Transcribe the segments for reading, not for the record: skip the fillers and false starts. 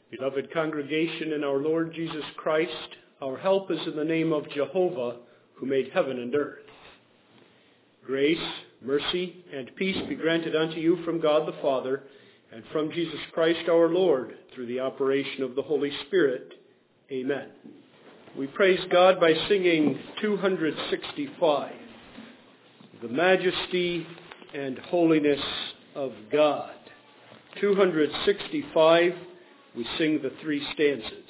Beloved congregation in our Lord Jesus Christ, our help is in the name of Jehovah, who made heaven and earth. Grace, mercy, and peace be granted unto you from God the Father, and from Jesus Christ our Lord, through the operation of the Holy Spirit. Amen. We praise God by singing 265, The Majesty and Holiness of God. 265, we sing the three stanzas.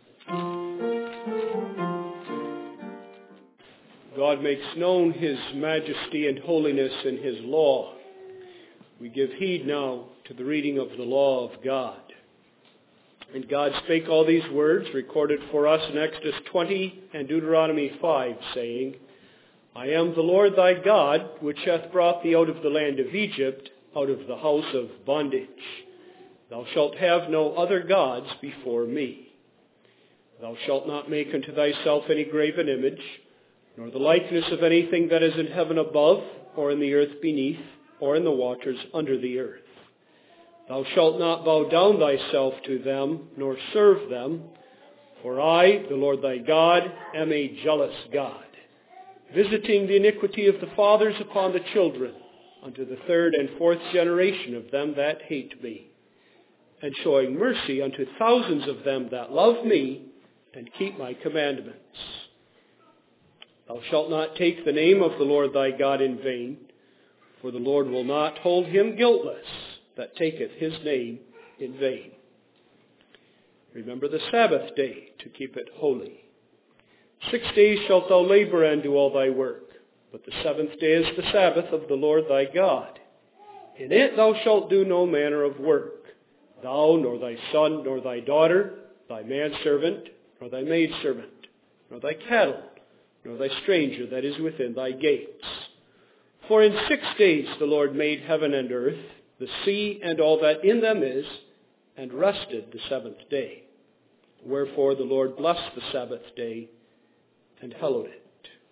God makes known his majesty and holiness in his law. We give heed now to the reading of the law of God. And God spake all these words, recorded for us in Exodus 20 and Deuteronomy 5, saying, I am the Lord thy God, which hath brought thee out of the land of Egypt, out of the house of bondage. Thou shalt have no other gods before me. Thou shalt not make unto thyself any graven image, nor the likeness of anything that is in heaven above, or in the earth beneath, or in the waters under the earth. Thou shalt not bow down thyself to them, nor serve them, for I, the Lord thy God, am a jealous God, visiting the iniquity of the fathers upon the children, unto the third and fourth generation of them that hate me, and showing mercy unto thousands of them that love me, and keep my commandments. Thou shalt not take the name of the Lord thy God in vain, for the Lord will not hold him guiltless that taketh his name in vain. Remember the Sabbath day to keep it holy. 6 days shalt thou labor and do all thy work, but the seventh day is the Sabbath of the Lord thy God. In it thou shalt do no manner of work, thou, nor thy son, nor thy daughter, thy manservant, nor thy maidservant, nor thy cattle, nor thy stranger that is within thy gates. For in 6 days the Lord made heaven and earth, the sea and all that in them is, and rested the seventh day. Wherefore the Lord blessed the Sabbath day and hallowed it.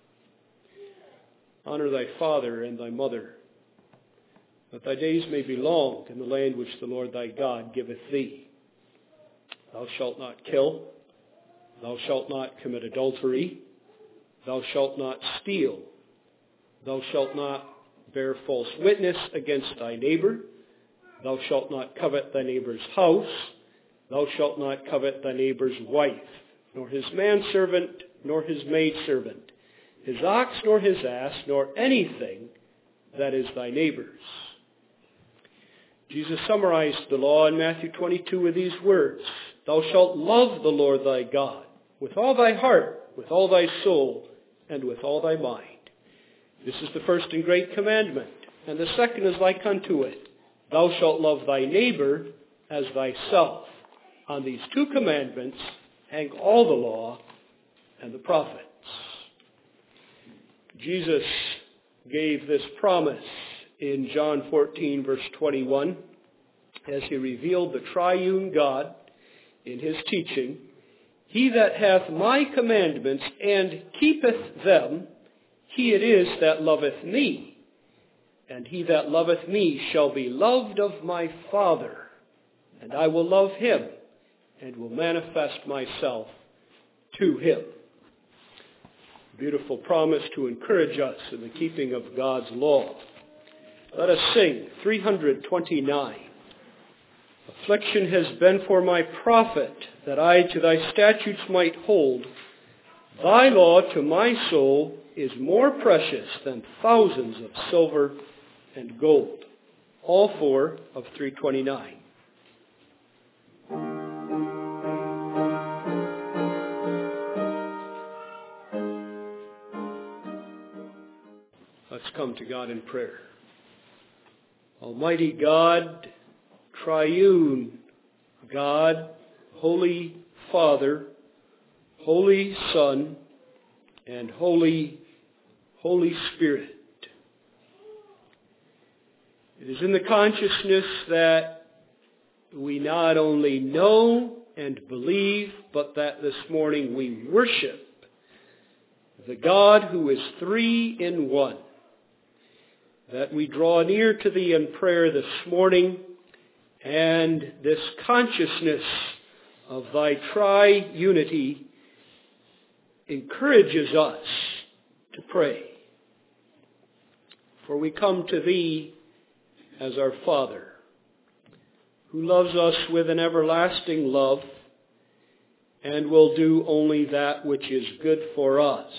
Honor thy father and thy mother, that thy days may be long in the land which the Lord thy God giveth thee. Thou shalt not kill. Thou shalt not commit adultery. Thou shalt not steal. Thou shalt not bear false witness against thy neighbor. Thou shalt not covet thy neighbor's house. Thou shalt not covet thy neighbor's wife, nor his manservant, nor his maidservant, his ox, nor his ass, nor anything that is thy neighbor's. Jesus summarized the law in Matthew 22 with these words, Thou shalt love the Lord thy God with all thy heart, with all thy soul, and with all thy mind. This is the first and great commandment, and the second is like unto it. Thou shalt love thy neighbor as thyself. On these two commandments hang all the law and the prophets. Jesus gave this promise in John 14, verse 21, as he revealed the triune God in his teaching. He that hath my commandments and keepeth them, he it is that loveth me. And he that loveth me shall be loved of my Father, and I will love him, and will manifest myself to him. Beautiful promise to encourage us in the keeping of God's law. Let us sing 329. Affliction has been for my profit, that I to thy statutes might hold. Thy law to my soul is more precious than thousands of silver and gold. All four of 329. Let's come to God in prayer. Almighty God, triune God, Holy Father, Holy Son, and Holy Spirit. It is in the consciousness that we not only know and believe, but that this morning we worship the God who is three in one, that we draw near to thee in prayer this morning, and this consciousness of thy tri-unity encourages us to pray. For we come to thee as our Father, who loves us with an everlasting love and will do only that which is good for us.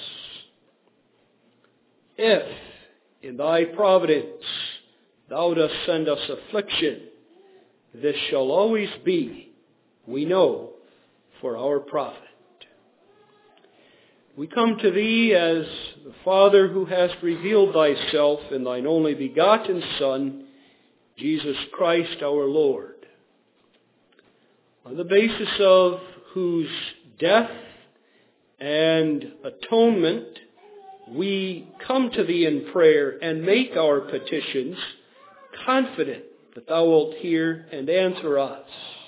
If in thy providence thou dost send us affliction, this shall always be, we know, for our profit. We come to thee as the Father who hast revealed thyself in thine only begotten Son, Jesus Christ our Lord, on the basis of whose death and atonement we come to thee in prayer and make our petitions, confident that thou wilt hear and answer us.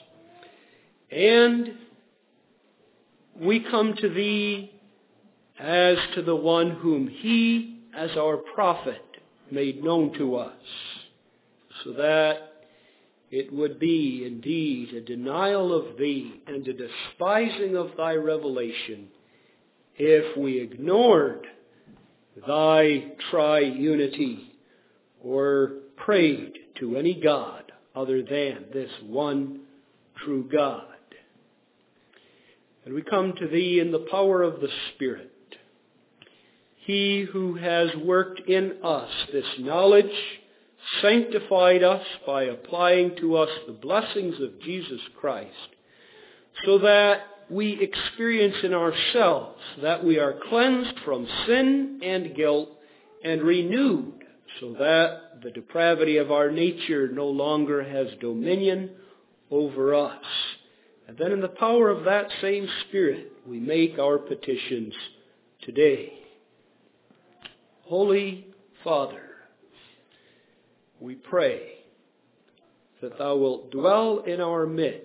And we come to thee as to the one whom he, as our prophet, made known to us, so that it would be indeed a denial of thee and a despising of thy revelation if we ignored thy tri-unity or prayed to any God other than this one true God. And we come to thee in the power of the Spirit, he who has worked in us this knowledge, sanctified us by applying to us the blessings of Jesus Christ, so that we experience in ourselves that we are cleansed from sin and guilt and renewed, so that the depravity of our nature no longer has dominion over us. And then in the power of that same Spirit, we make our petitions today. Holy Father, we pray that thou wilt dwell in our midst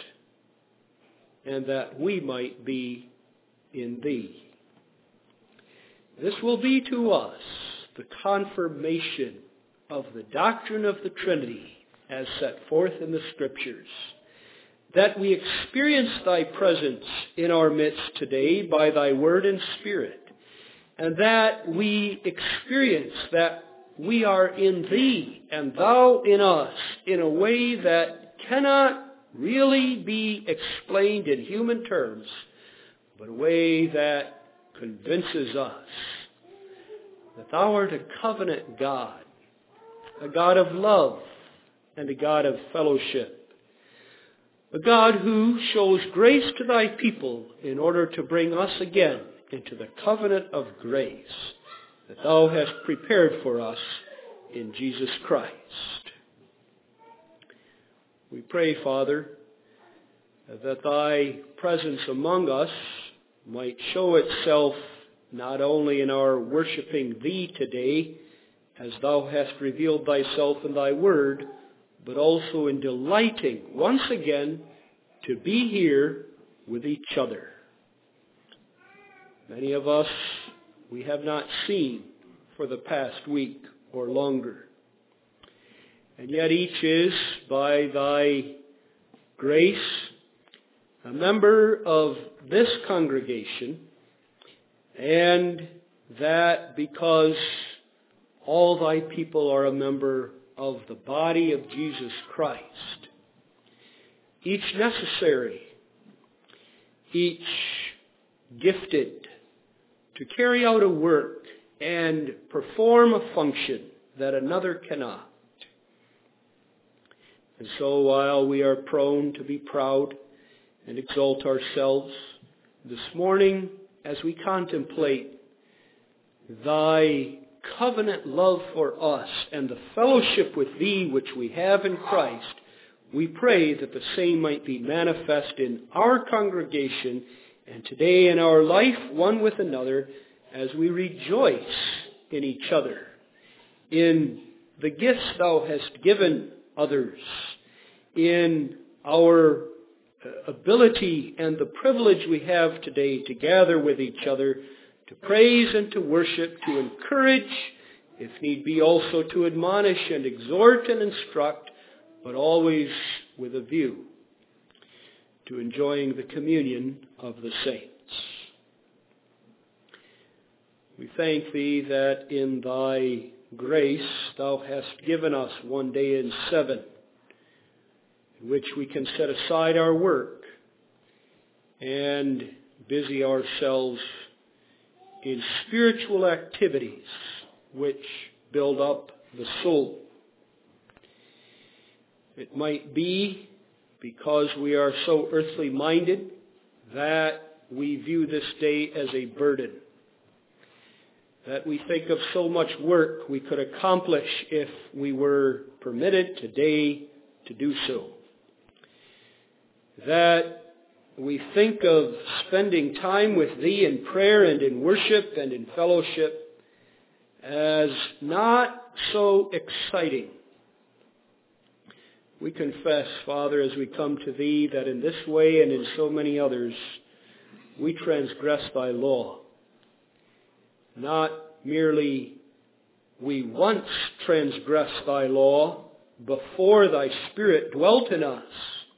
and that we might be in thee. This will be to us the confirmation of the doctrine of the Trinity as set forth in the Scriptures, that we experience thy presence in our midst today by thy word and Spirit, and that we experience that we are in thee and thou in us in a way that cannot really be explained in human terms, but a way that convinces us that thou art a covenant God, a God of love and a God of fellowship, a God who shows grace to thy people in order to bring us again into the covenant of grace that thou hast prepared for us in Jesus Christ. We pray, Father, that thy presence among us might show itself not only in our worshiping thee today, as thou hast revealed thyself in thy word, but also in delighting once again to be here with each other. Many of us we have not seen for the past week or longer. And yet each is, by thy grace, a member of this congregation, and that because all thy people are a member of the body of Jesus Christ, each necessary, each gifted to carry out a work and perform a function that another cannot. And so while we are prone to be proud and exalt ourselves, this morning as we contemplate thy covenant love for us and the fellowship with thee which we have in Christ, we pray that the same might be manifest in our congregation and today in our life one with another as we rejoice in each other, in the gifts thou hast given others, in our ability and the privilege we have today to gather with each other, to praise and to worship, to encourage, if need be also to admonish and exhort and instruct, but always with a view to enjoying the communion of the saints. We thank thee that in thy grace thou hast given us one day in 7, in which we can set aside our work and busy ourselves in spiritual activities which build up the soul. It might be because we are so earthly minded that we view this day as a burden, that we think of so much work we could accomplish if we were permitted today to do so, that we think of spending time with thee in prayer and in worship and in fellowship as not so exciting. We confess, Father, as we come to thee, that in this way and in so many others, we transgress thy law. Not merely we once transgressed thy law before thy Spirit dwelt in us,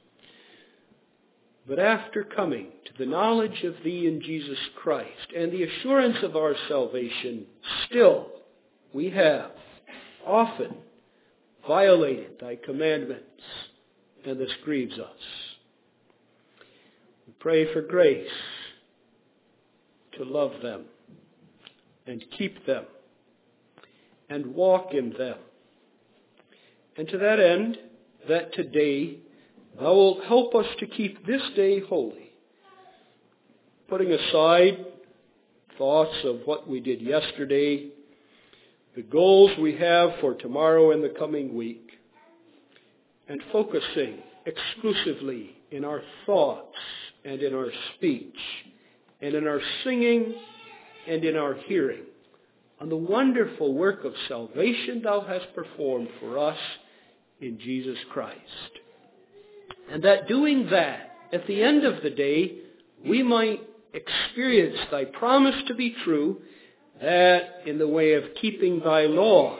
but after coming to the knowledge of thee in Jesus Christ and the assurance of our salvation, still we have often violated thy commandments, and this grieves us. We pray for grace to love them and keep them and walk in them. And to that end, that today thou wilt help us to keep this day holy, putting aside thoughts of what we did yesterday, the goals we have for tomorrow and the coming week, and focusing exclusively in our thoughts and in our speech and in our singing and in our hearing on the wonderful work of salvation thou hast performed for us in Jesus Christ. And that doing that, at the end of the day, we might experience thy promise to be true, that in the way of keeping thy law,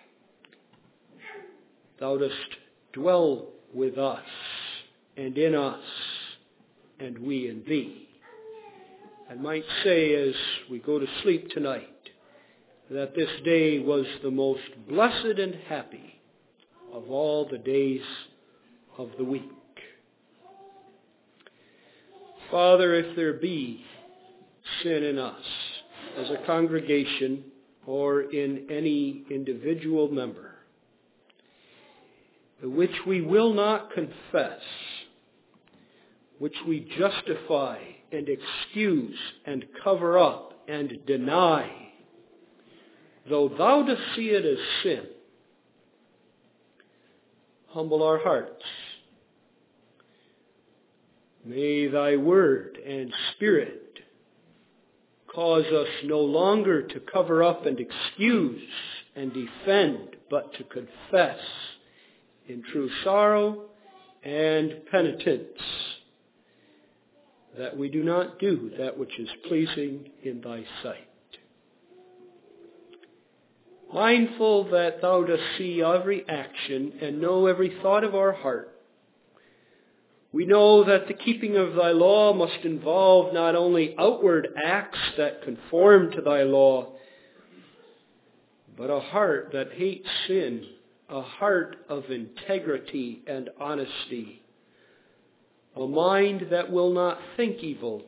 thou dost dwell with us and in us, and we in thee. I might say as we go to sleep tonight, that this day was the most blessed and happy of all the days of the week. Father, if there be sin in us as a congregation or in any individual member, which we will not confess, which we justify and excuse and cover up and deny, though thou dost see it as sin, humble our hearts. May thy word and Spirit cause us no longer to cover up and excuse and defend, but to confess in true sorrow and penitence that we do not do that which is pleasing in thy sight. Mindful that thou dost see every action and know every thought of our heart, we know that the keeping of thy law must involve not only outward acts that conform to thy law, but a heart that hates sin, a heart of integrity and honesty, a mind that will not think evil.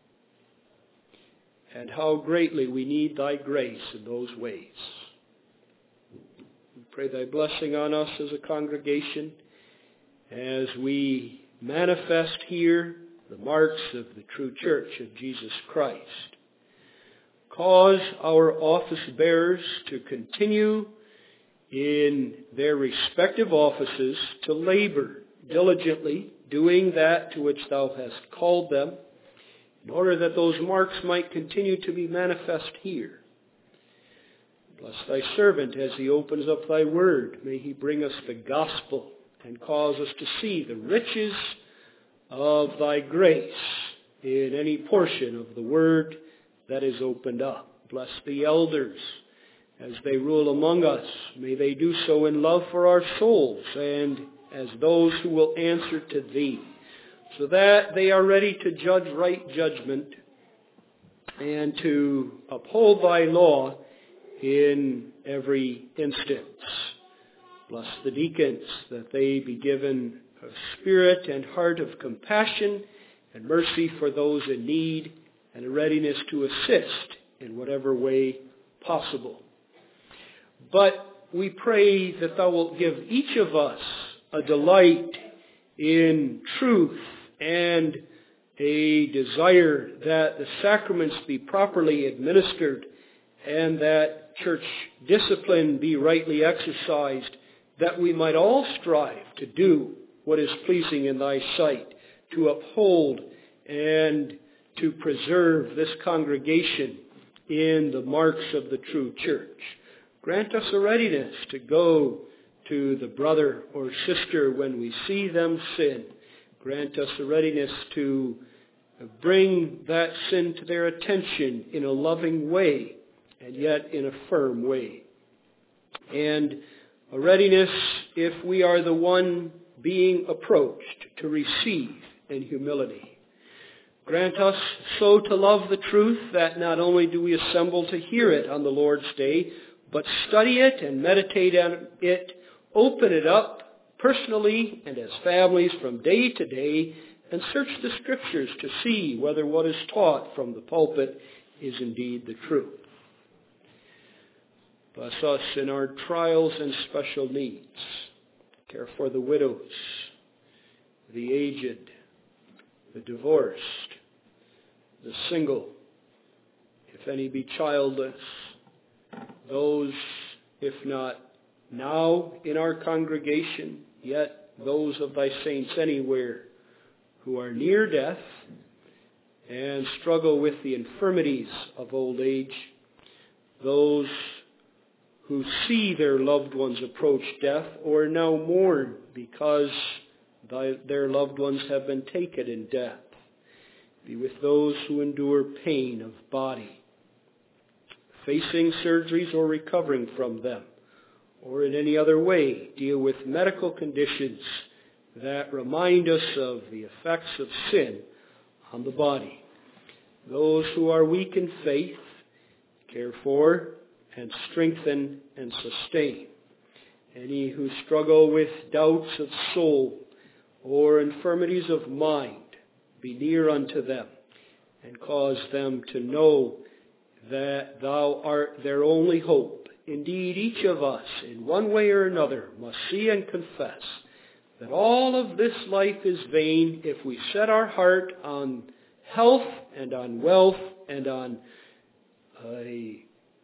And how greatly we need thy grace in those ways. We pray thy blessing on us as a congregation as we manifest here the marks of the true church of Jesus Christ. Cause our office bearers to continue in their respective offices to labor diligently, doing that to which thou hast called them, in order that those marks might continue to be manifest here. Bless thy servant as he opens up thy word. May he bring us the gospel and cause us to see the riches of thy grace in any portion of the word that is opened up. Bless the elders as they rule among us. May they do so in love for our souls and as those who will answer to thee so that they are ready to judge right judgment and to uphold thy law in every instance. Bless the deacons, that they be given a spirit and heart of compassion and mercy for those in need, and a readiness to assist in whatever way possible. But we pray that thou wilt give each of us a delight in truth and a desire that the sacraments be properly administered and that church discipline be rightly exercised, that we might all strive to do what is pleasing in thy sight, to uphold and to preserve this congregation in the marks of the true church. Grant us a readiness to go to the brother or sister when we see them sin. Grant us a readiness to bring that sin to their attention in a loving way, and yet in a firm way. And a readiness, if we are the one being approached, to receive in humility. Grant us so to love the truth that not only do we assemble to hear it on the Lord's Day, but study it and meditate on it, open it up personally and as families from day to day, and search the Scriptures to see whether what is taught from the pulpit is indeed the truth. Bless us in our trials and special needs. Care for the widows, the aged, the divorced, the single, if any be childless, those, if not now in our congregation, yet those of thy saints anywhere who are near death and struggle with the infirmities of old age, those who see their loved ones approach death or now mourn because their loved ones have been taken in death. Be with those who endure pain of body, facing surgeries or recovering from them, or in any other way deal with medical conditions that remind us of the effects of sin on the body. Those who are weak in faith, care for and strengthen and sustain. Any who struggle with doubts of soul or infirmities of mind, be near unto them and cause them to know that thou art their only hope. Indeed, each of us, in one way or another, must see and confess that all of this life is vain if we set our heart on health and on wealth and on a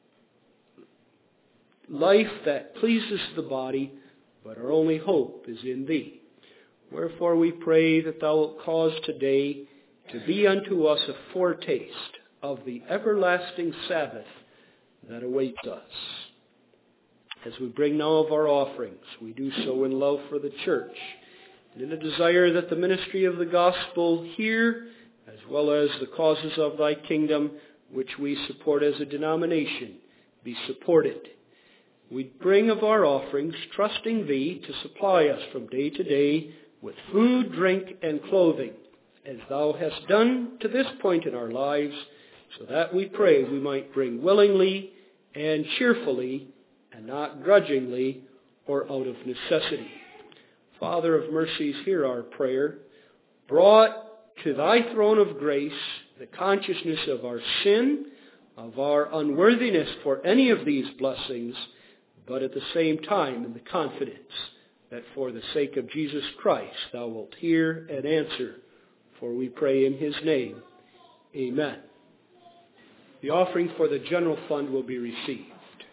life that pleases the body, but our only hope is in thee. Wherefore we pray that thou wilt cause today to be unto us a foretaste of the everlasting Sabbath that awaits us. As we bring now of our offerings, we do so in love for the church, and in a desire that the ministry of the gospel here, as well as the causes of thy kingdom, which we support as a denomination, be supported. We bring of our offerings, trusting thee to supply us from day to day with food, drink, and clothing, as thou hast done to this point in our lives, so that we pray we might bring willingly and cheerfully, and not grudgingly or out of necessity. Father of mercies, hear our prayer. Brought to thy throne of grace the consciousness of our sin, of our unworthiness for any of these blessings, but at the same time in the confidence that for the sake of Jesus Christ thou wilt hear and answer, for we pray in his name. Amen. The offering for the general fund will be received.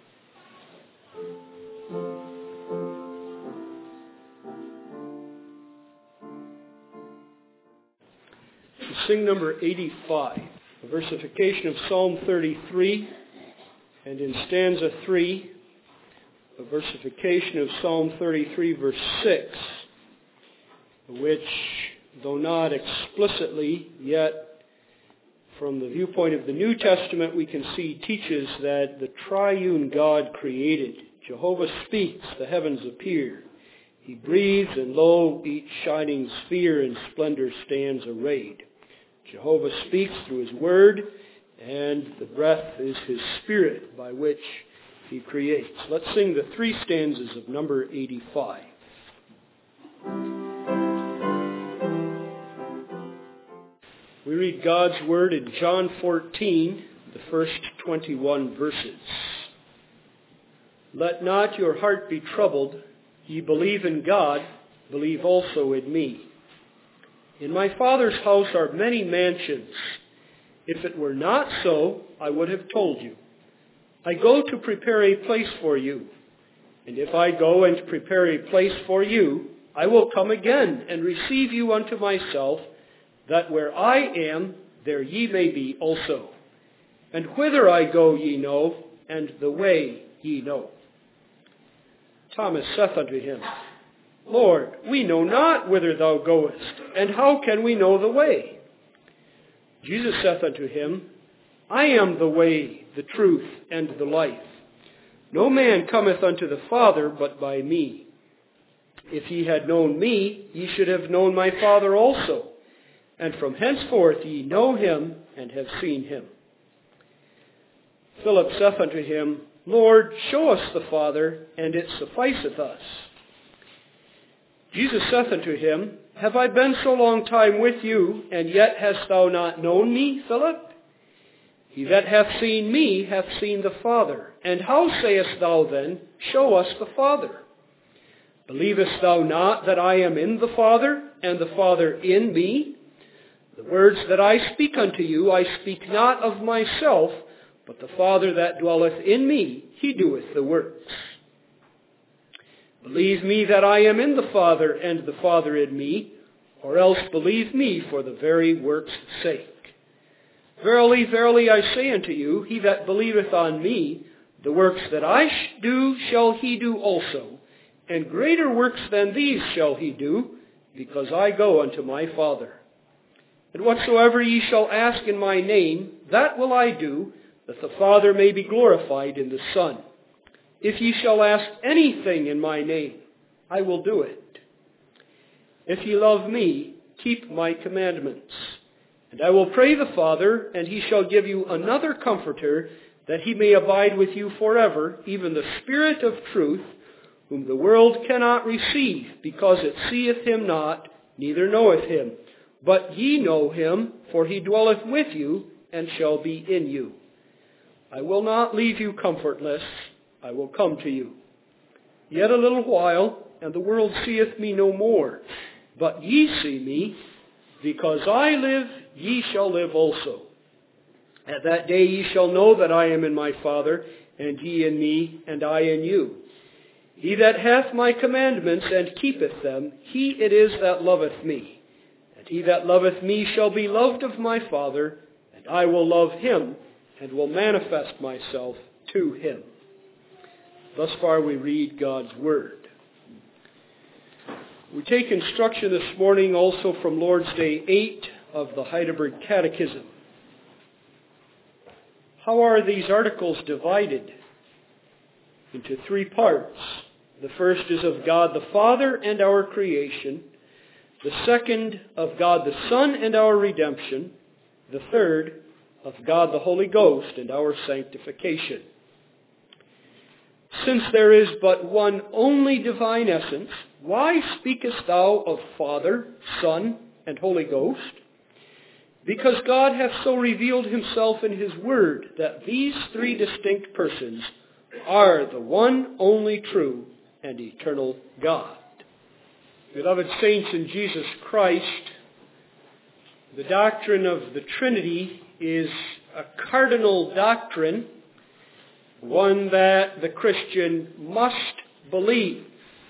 Sing number 85, a versification of Psalm 33, and in stanza 3, a versification of Psalm 33, verse 6, which, though not explicitly, yet from the viewpoint of the New Testament, we can see teaches that the triune God created. Jehovah speaks, the heavens appear. He breathes, and lo, each shining sphere in splendor stands arrayed. Jehovah speaks through his word, and the breath is his spirit by which he creates. Let's sing the 3 stanzas of number 85. We read God's word in John 14, the first 21 verses. Let not your heart be troubled. Ye believe in God, believe also in me. In my Father's house are many mansions. If it were not so, I would have told you. I go to prepare a place for you. And if I go and prepare a place for you, I will come again and receive you unto myself, that where I am, there ye may be also. And whither I go ye know, and the way ye know. Thomas saith unto him, Lord, we know not whither thou goest, and how can we know the way? Jesus saith unto him, I am the way, the truth, and the life. No man cometh unto the Father but by me. If ye had known me, ye should have known my Father also. And from henceforth ye know him, and have seen him. Philip saith unto him, Lord, show us the Father, and it sufficeth us. Jesus saith unto him, Have I been so long time with you, and yet hast thou not known me, Philip? He that hath seen me hath seen the Father. And how sayest thou then, Show us the Father? Believest thou not that I am in the Father, and the Father in me? The words that I speak unto you, I speak not of myself, but the Father that dwelleth in me, he doeth the works. Believe me that I am in the Father, and the Father in me, or else believe me for the very works' sake. Verily, verily, I say unto you, he that believeth on me, the works that I do shall he do also, and greater works than these shall he do, because I go unto my Father. And whatsoever ye shall ask in my name, that will I do, that the Father may be glorified in the Son. If ye shall ask anything in my name, I will do it. If ye love me, keep my commandments. And I will pray the Father, and he shall give you another Comforter, that he may abide with you forever, even the Spirit of truth, whom the world cannot receive, because it seeth him not, neither knoweth him. But ye know him, for he dwelleth with you, and shall be in you. I will not leave you comfortless. I will come to you. Yet a little while, and the world seeth me no more. But ye see me, because I live, ye shall live also. At that day ye shall know that I am in my Father, and ye in me, and I in you. He that hath my commandments and keepeth them, he it is that loveth me. And he that loveth me shall be loved of my Father, and I will love him, and will manifest myself to him. Thus far we read God's Word. We take instruction this morning also from Lord's Day 8 of the Heidelberg Catechism. How are these articles divided? Into 3 parts. The first is of God the Father and our creation. The second of God the Son and our redemption. The third of God the Holy Ghost and our sanctification. Since there is but one only divine essence, why speakest thou of Father, Son, and Holy Ghost? Because God hath so revealed himself in his word that these 3 distinct persons are the one only true and eternal God. Beloved saints in Jesus Christ, the doctrine of the Trinity is a cardinal doctrine, one that the Christian must believe.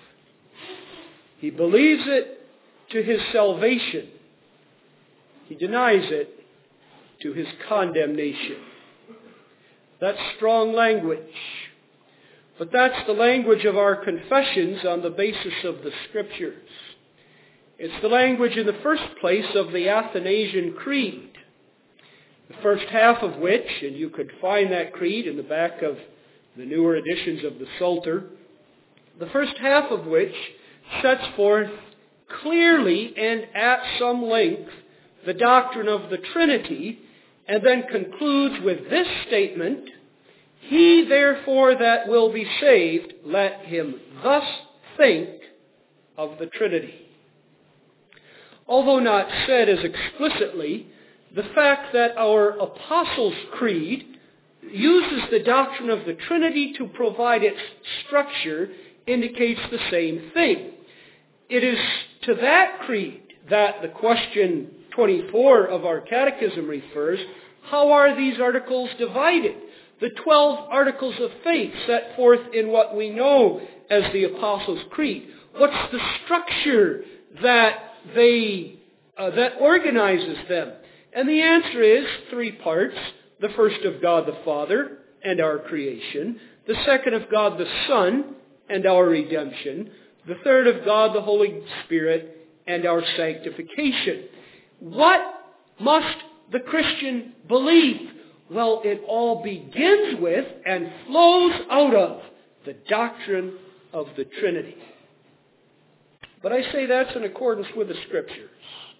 He believes it to his salvation. He denies it to his condemnation. That's strong language. But that's the language of our confessions on the basis of the Scriptures. It's the language in the first place of the Athanasian Creed. The first half of which, and you could find that creed in the back of the newer editions of the Psalter, the first half of which sets forth clearly and at some length the doctrine of the Trinity, and then concludes with this statement, "He therefore that will be saved, let him thus think of the Trinity." Although not said as explicitly, the fact that our Apostles' Creed uses the doctrine of the Trinity to provide its structure indicates the same thing. It is to that creed that the question 24 of our catechism refers. How are these articles divided? The 12 articles of faith set forth in what we know as the Apostles' Creed. What's the structure that organizes them? And the answer is 3 parts. The first of God the Father and our creation. The second of God the Son and our redemption. The third of God the Holy Spirit and our sanctification. What must the Christian believe? Well, it all begins with and flows out of the doctrine of the Trinity. But I say that's in accordance with the Scriptures.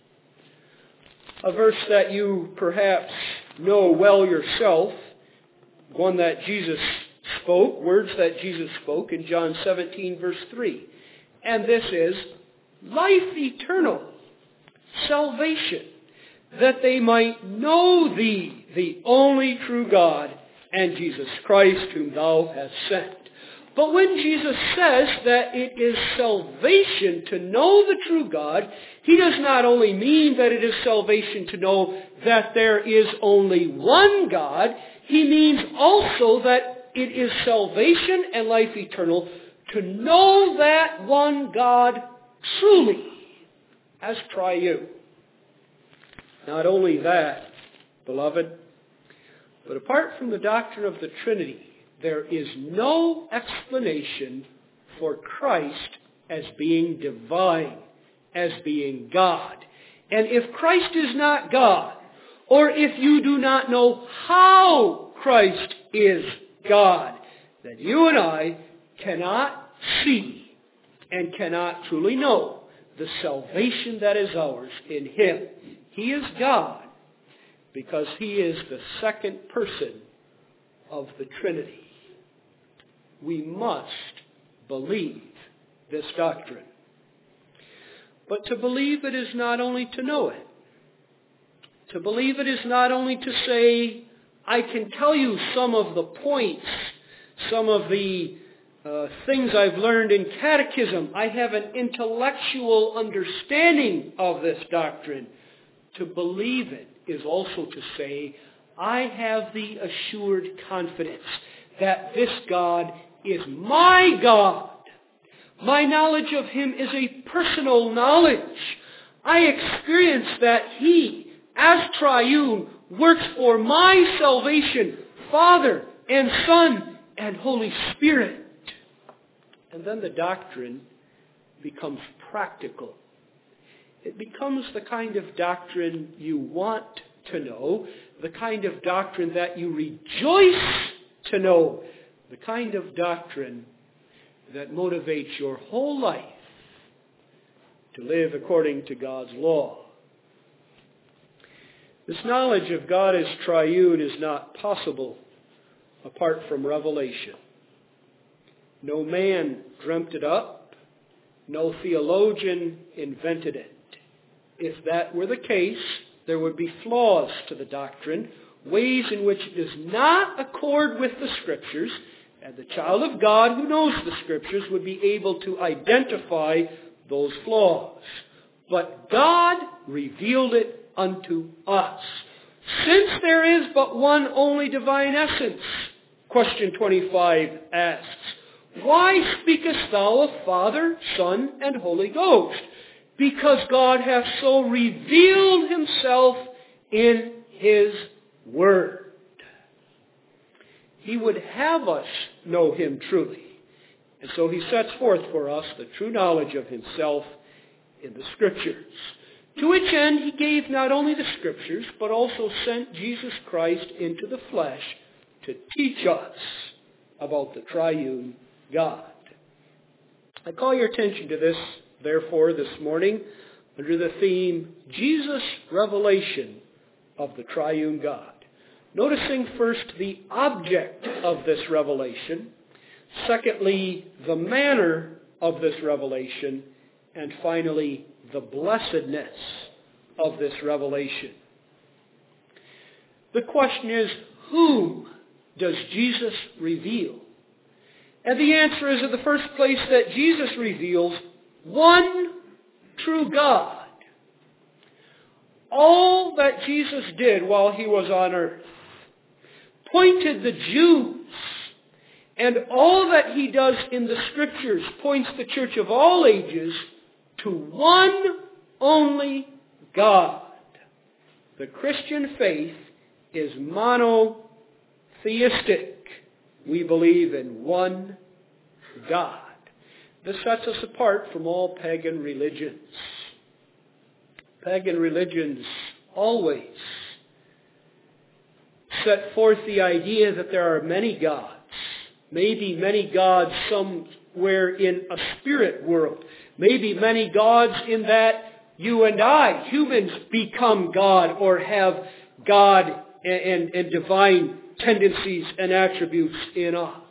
A verse that you perhaps know well yourself, one that Jesus spoke, words that Jesus spoke in John 17, verse 3. And this is life eternal, salvation, that they might know thee, the only true God, and Jesus Christ, whom thou hast sent. But when Jesus says that it is salvation to know the true God, he does not only mean that it is salvation to know that there is only one God, he means also that it is salvation and life eternal to know that one God truly as triune. Not only that, beloved, but apart from the doctrine of the Trinity, there is no explanation for Christ as being divine, as being God. And if Christ is not God, or if you do not know how Christ is God, then you and I cannot see and cannot truly know the salvation that is ours in Him. He is God because He is the second person of the Trinity. We must believe this doctrine. But to believe it is not only to know it. To believe it is not only to say, I can tell you some of the points, some of the things I've learned in catechism. I have an intellectual understanding of this doctrine. To believe it is also to say, I have the assured confidence that this God is my God. My knowledge of Him is a personal knowledge. I experience that He, as triune, works for my salvation, Father and Son and Holy Spirit. And then the doctrine becomes practical. It becomes the kind of doctrine you want to know, the kind of doctrine that you rejoice to know, the kind of doctrine that motivates your whole life to live according to God's law. This knowledge of God as triune is not possible apart from revelation. No man dreamt it up. No theologian invented it. If that were the case, there would be flaws to the doctrine, ways in which it does not accord with the Scriptures, and the child of God who knows the Scriptures would be able to identify those flaws. But God revealed it unto us. Since there is but one only divine essence, question 25 asks, why speakest thou of Father, Son, and Holy Ghost? Because God hath so revealed Himself in His Word. He would have us know Him truly. And so He sets forth for us the true knowledge of Himself in the Scriptures. To which end He gave not only the Scriptures, but also sent Jesus Christ into the flesh to teach us about the triune God. I call your attention to this, therefore, this morning under the theme, Jesus' Revelation of the Triune God. Noticing first the object of this revelation, secondly, the manner of this revelation, and finally, the blessedness of this revelation. The question is, whom does Jesus reveal? And the answer is, in the first place, that Jesus reveals one true God. All that Jesus did while he was on earth pointed the Jews, and all that he does in the Scriptures points the church of all ages to one only God. The Christian faith is monotheistic. We believe in one God. This sets us apart from all pagan religions. Pagan religions always set forth the idea that there are many gods, maybe many gods somewhere in a spirit world, maybe many gods in that you and I, humans, become God or have God and divine tendencies and attributes in us.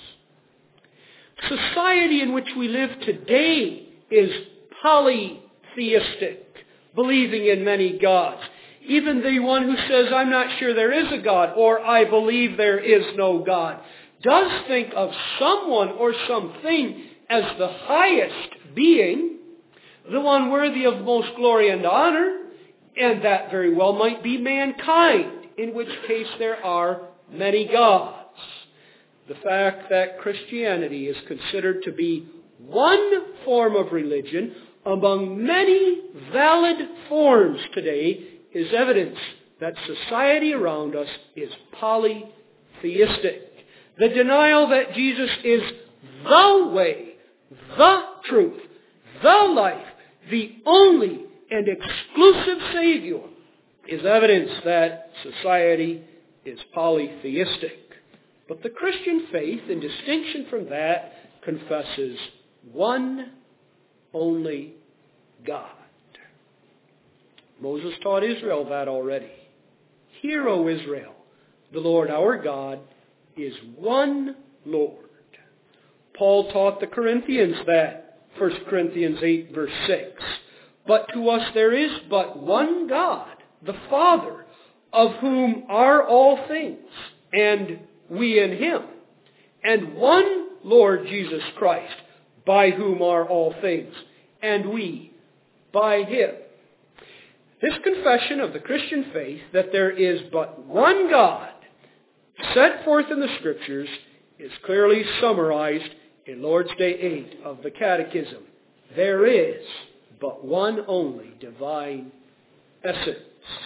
Society in which we live today is polytheistic, believing in many gods. Even the one who says, I'm not sure there is a God, or I believe there is no God, does think of someone or something as the highest being, the one worthy of most glory and honor, and that very well might be mankind, in which case there are many gods. The fact that Christianity is considered to be one form of religion among many valid forms today is evidence that society around us is polytheistic. The denial that Jesus is the way, the truth, the life, the only and exclusive Savior is evidence that society is polytheistic. But the Christian faith, in distinction from that, confesses one only God. Moses taught Israel that already. Hear, O Israel, the Lord our God is one Lord. Paul taught the Corinthians that, 1 Corinthians 8, verse 6. But to us there is but one God, the Father, of whom are all things, and we in him, and one Lord Jesus Christ, by whom are all things, and we by him. This confession of the Christian faith that there is but one God set forth in the Scriptures is clearly summarized in Lord's Day 8 of the Catechism. There is but one only divine essence.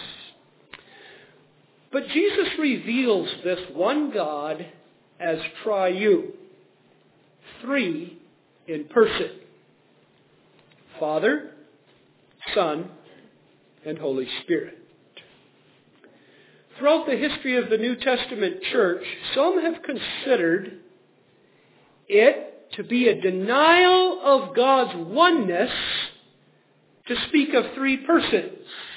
But Jesus reveals this one God as triune, three in person: Father, Son, and Holy Spirit. Throughout the history of the New Testament church, some have considered it to be a denial of God's oneness to speak of three persons.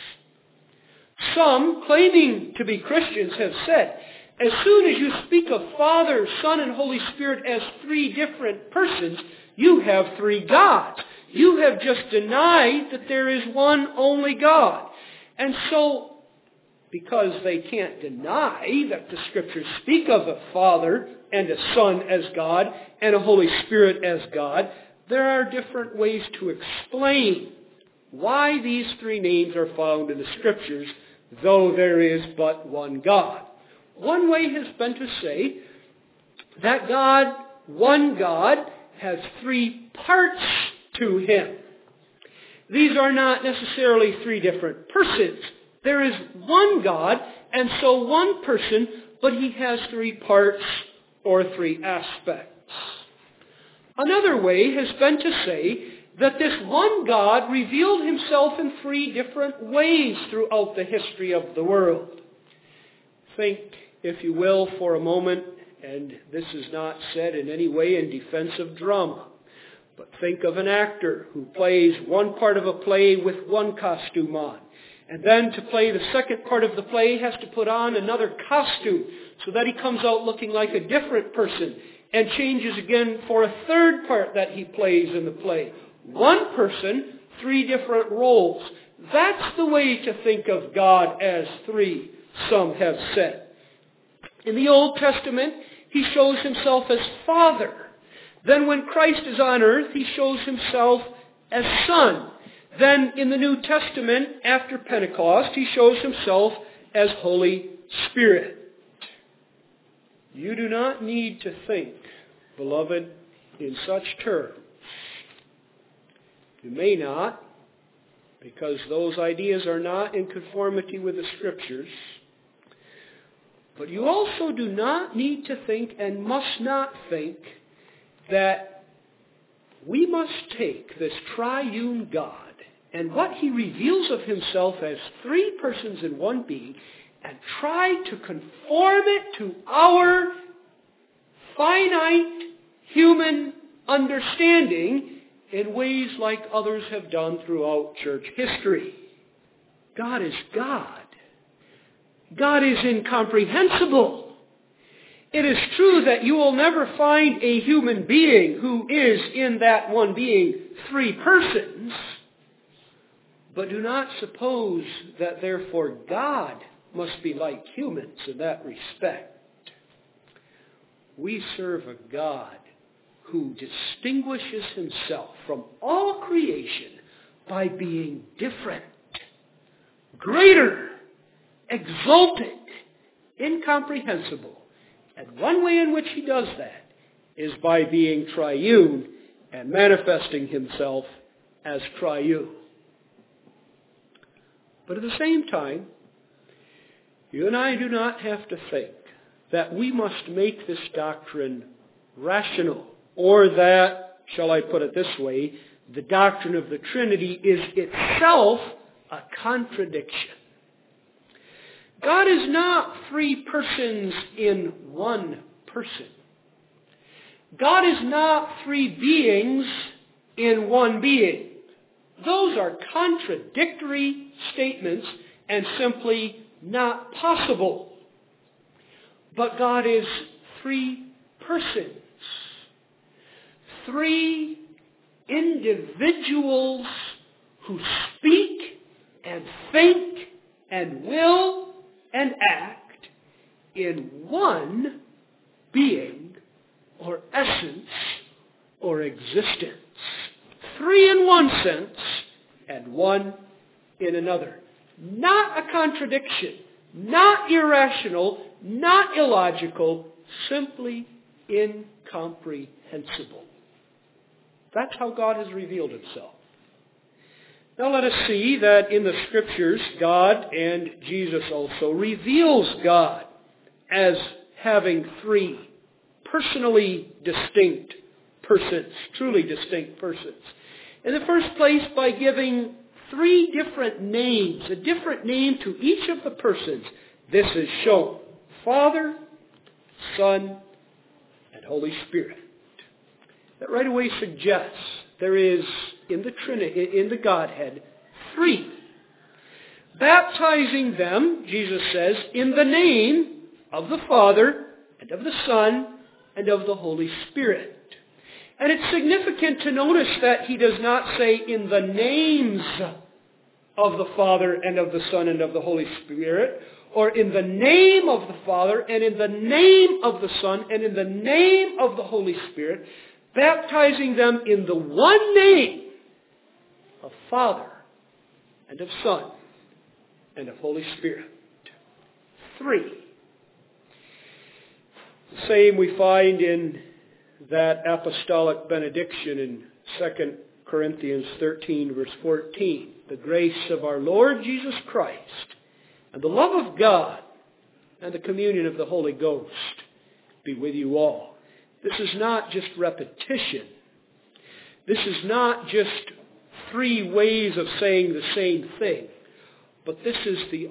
Some, claiming to be Christians, have said, as soon as you speak of Father, Son, and Holy Spirit as three different persons, you have three gods. You have just denied that there is one only God. And so, because they can't deny that the Scriptures speak of a Father and a Son as God and a Holy Spirit as God, there are different ways to explain why these three names are found in the Scriptures, though there is but one God. One way has been to say that God, one God, has three parts to him. These are not necessarily three different persons. There is one God, and so one person, but he has three parts or three aspects. Another way has been to say that this one God revealed himself in three different ways throughout the history of the world. Think, if you will, for a moment, and this is not said in any way in defense of drama, But think of an actor who plays one part of a play with one costume on. And then to play the second part of the play, he has to put on another costume so that he comes out looking like a different person, and changes again for a third part that he plays in the play. One person, three different roles. That's the way to think of God as three, some have said. In the Old Testament, he shows himself as Father. Then when Christ is on earth, he shows himself as Son. Then in the New Testament, after Pentecost, he shows himself as Holy Spirit. You do not need to think, beloved, in such terms. You may not, because those ideas are not in conformity with the Scriptures. But you also do not need to think and must not think that we must take this triune God and what he reveals of himself as three persons in one being and try to conform it to our finite human understanding in ways like others have done throughout church history. God is God. God is incomprehensible. It is true that you will never find a human being who is in that one being three persons, but do not suppose that therefore God must be like humans in that respect. We serve a God who distinguishes himself from all creation by being different, greater, exalted, incomprehensible. And one way in which he does that is by being triune and manifesting himself as triune. But at the same time, you and I do not have to think that we must make this doctrine rational, or that, shall I put it this way, the doctrine of the Trinity is itself a contradiction. God is not three persons in one person. God is not three beings in one being. Those are contradictory statements and simply not possible. But God is three persons. Three individuals who speak and think and will and act in one being or essence or existence. Three in one sense and one in another. Not a contradiction, not irrational, not illogical, simply incomprehensible. That's how God has revealed himself. Now let us see that in the Scriptures, God, and Jesus also, reveals God as having three personally distinct persons, truly distinct persons. In the first place, by giving three different names, a different name to each of the persons. This is shown: Father, Son, and Holy Spirit. That right away suggests there is in the Trinity, in the Godhead, three. Baptizing them, Jesus says, in the name of the Father, and of the Son, and of the Holy Spirit. And it's significant to notice that he does not say in the names of the Father and of the Son and of the Holy Spirit, or in the name of the Father and in the name of the Son and in the name of the Holy Spirit, baptizing them in the one name of Father and of Son and of Holy Spirit. Three. The same we find in that apostolic benediction in 2 Corinthians 13, verse 14. The grace of our Lord Jesus Christ and the love of God and the communion of the Holy Ghost be with you all. This is not just repetition. This is not just three ways of saying the same thing. But this is the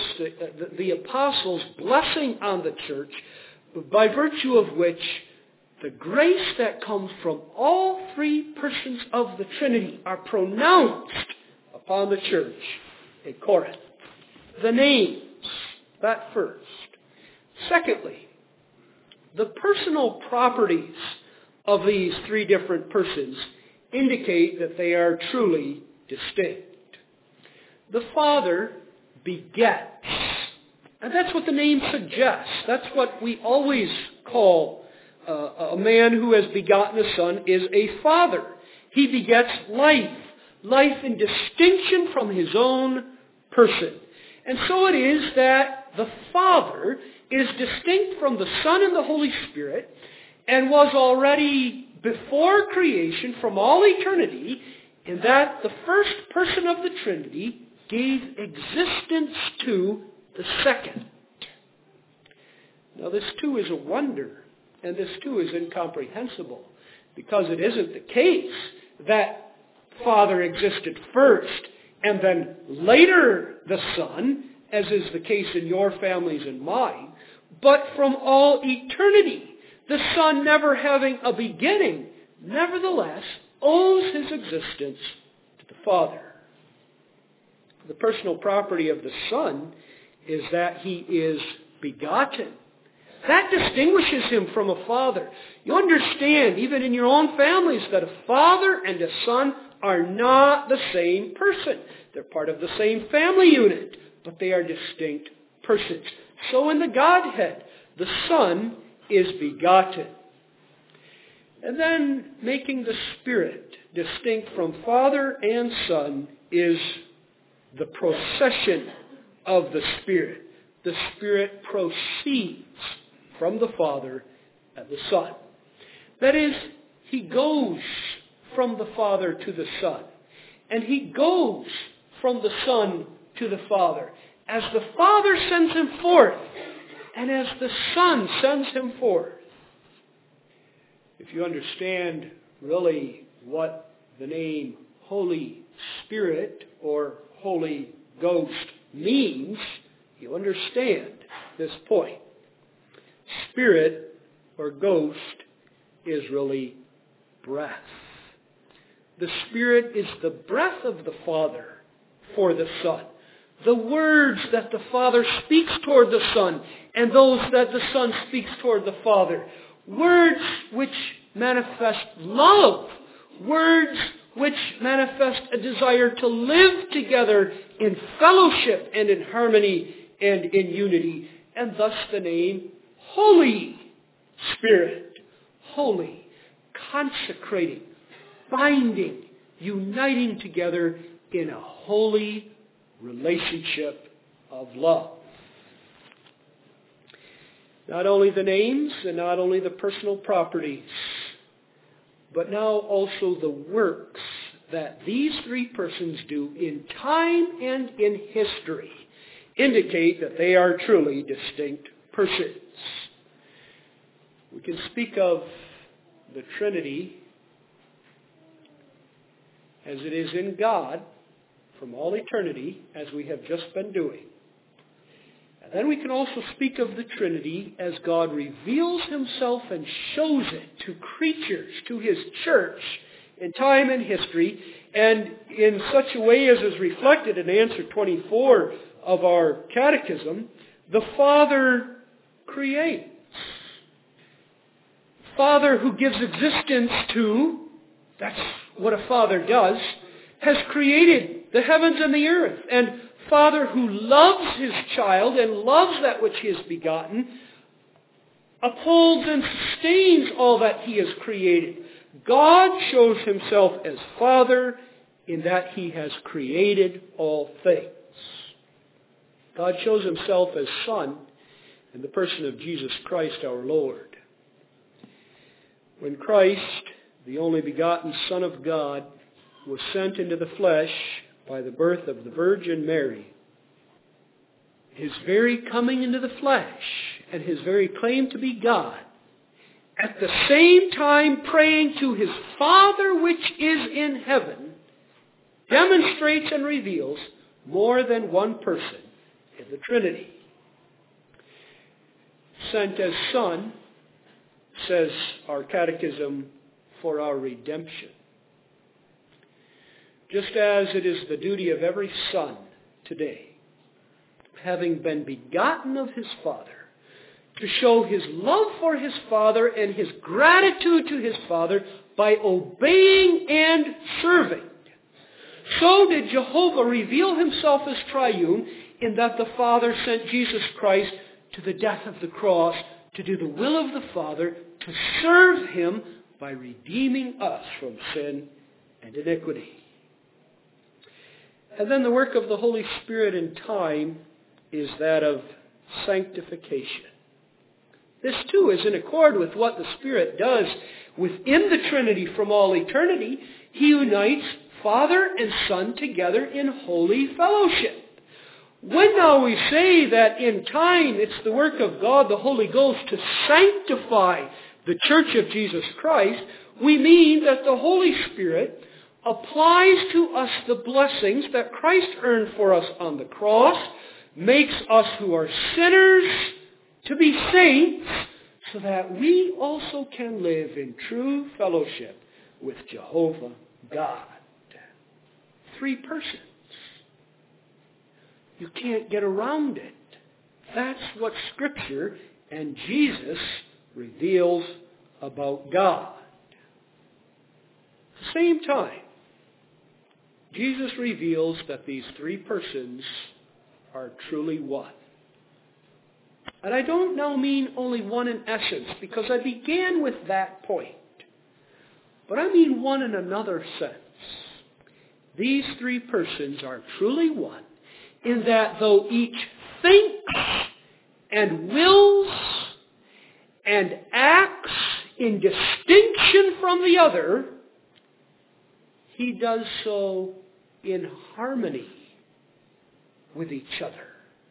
apostles' blessing on the church, by virtue of which the grace that comes from all three persons of the Trinity are pronounced upon the church in Corinth. The names, that first. Secondly, the personal properties of these three different persons indicate that they are truly distinct. The Father begets. And that's what the name suggests. That's what we always call a man who has begotten a son is a father. He begets life. Life in distinction from his own person. And so it is that the Father is distinct from the Son and the Holy Spirit and was already before creation from all eternity, in that the first person of the Trinity gave existence to the second. Now this too is a wonder, and this too is incomprehensible, because it isn't the case that Father existed first and then later the Son, as is the case in your families and mine, but from all eternity, the Son, never having a beginning, nevertheless owes his existence to the Father. The personal property of the Son is that he is begotten. That distinguishes him from a father. You understand, even in your own families, that a father and a son are not the same person. They're part of the same family unit, but they are distinct persons. So in the Godhead, the Son is begotten. And then making the Spirit distinct from Father and Son is the procession of the Spirit. The Spirit proceeds from the Father and the Son. That is, he goes from the Father to the Son. And he goes from the Son to the Father. As the Father sends him forth, and as the Son sends him forth. If you understand really what the name Holy Spirit or Holy Ghost means, you understand this point. Spirit or ghost is really breath. The Spirit is the breath of the Father for the Son. The words that the Father speaks toward the Son and those that the Son speaks toward the Father. Words which manifest love. Words which manifest a desire to live together in fellowship and in harmony and in unity. And thus the name Holy Spirit. Holy, consecrating, binding, uniting together in a holy relationship of love. Not only the names and not only the personal properties, but now also the works that these three persons do in time and in history indicate that they are truly distinct persons. We can speak of the Trinity as it is in God from all eternity, as we have just been doing. And then we can also speak of the Trinity as God reveals himself and shows it to creatures, to his church, in time and history, and in such a way as is reflected in answer 24 of our catechism. The Father creates. Father who gives existence to, that's what a father does, has created the heavens and the earth. And Father who loves his child and loves that which he has begotten, upholds and sustains all that he has created. God shows himself as Father in that he has created all things. God shows himself as Son in the person of Jesus Christ our Lord. When Christ, the only begotten Son of God, was sent into the flesh by the birth of the Virgin Mary, his very coming into the flesh and his very claim to be God, at the same time praying to his Father which is in heaven, demonstrates and reveals more than one person in the Trinity. Sent as Son, says our catechism, for our redemption. Just as it is the duty of every son today, having been begotten of his Father, to show his love for his Father and his gratitude to his Father by obeying and serving. So did Jehovah reveal himself as triune in that the Father sent Jesus Christ to the death of the cross to do the will of the Father, to serve him by redeeming us from sin and iniquity. And then the work of the Holy Spirit in time is that of sanctification. This too is in accord with what the Spirit does within the Trinity from all eternity. He unites Father and Son together in holy fellowship. When now we say that in time it's the work of God, the Holy Ghost, to sanctify the Church of Jesus Christ, we mean that the Holy Spirit applies to us the blessings that Christ earned for us on the cross, makes us who are sinners to be saints, so that we also can live in true fellowship with Jehovah God. 3 persons. You can't get around it. That's what Scripture and Jesus reveals about God. At the same time, Jesus reveals that these 3 persons are truly one. And I don't now mean only one in essence, because I began with that point. But I mean one in another sense. These 3 persons are truly one, in that though each thinks and wills and acts in distinction from the other, he does so in harmony with each other.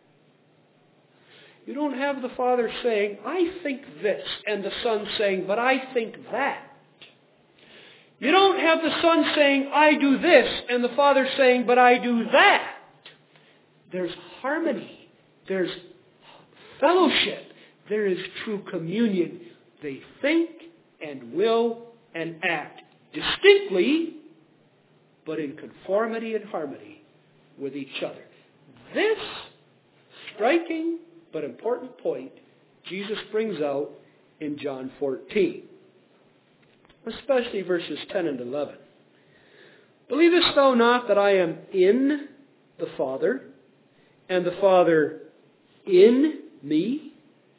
You don't have the Father saying, I think this, and the Son saying, but I think that. You don't have the Son saying, I do this, and the Father saying, but I do that. There's harmony. There's fellowship. There is true communion. They think and will and act distinctly, but in conformity and harmony with each other. This striking but important point Jesus brings out in John 14, especially verses 10 and 11. Believest thou not that I am in the Father, and the Father in me?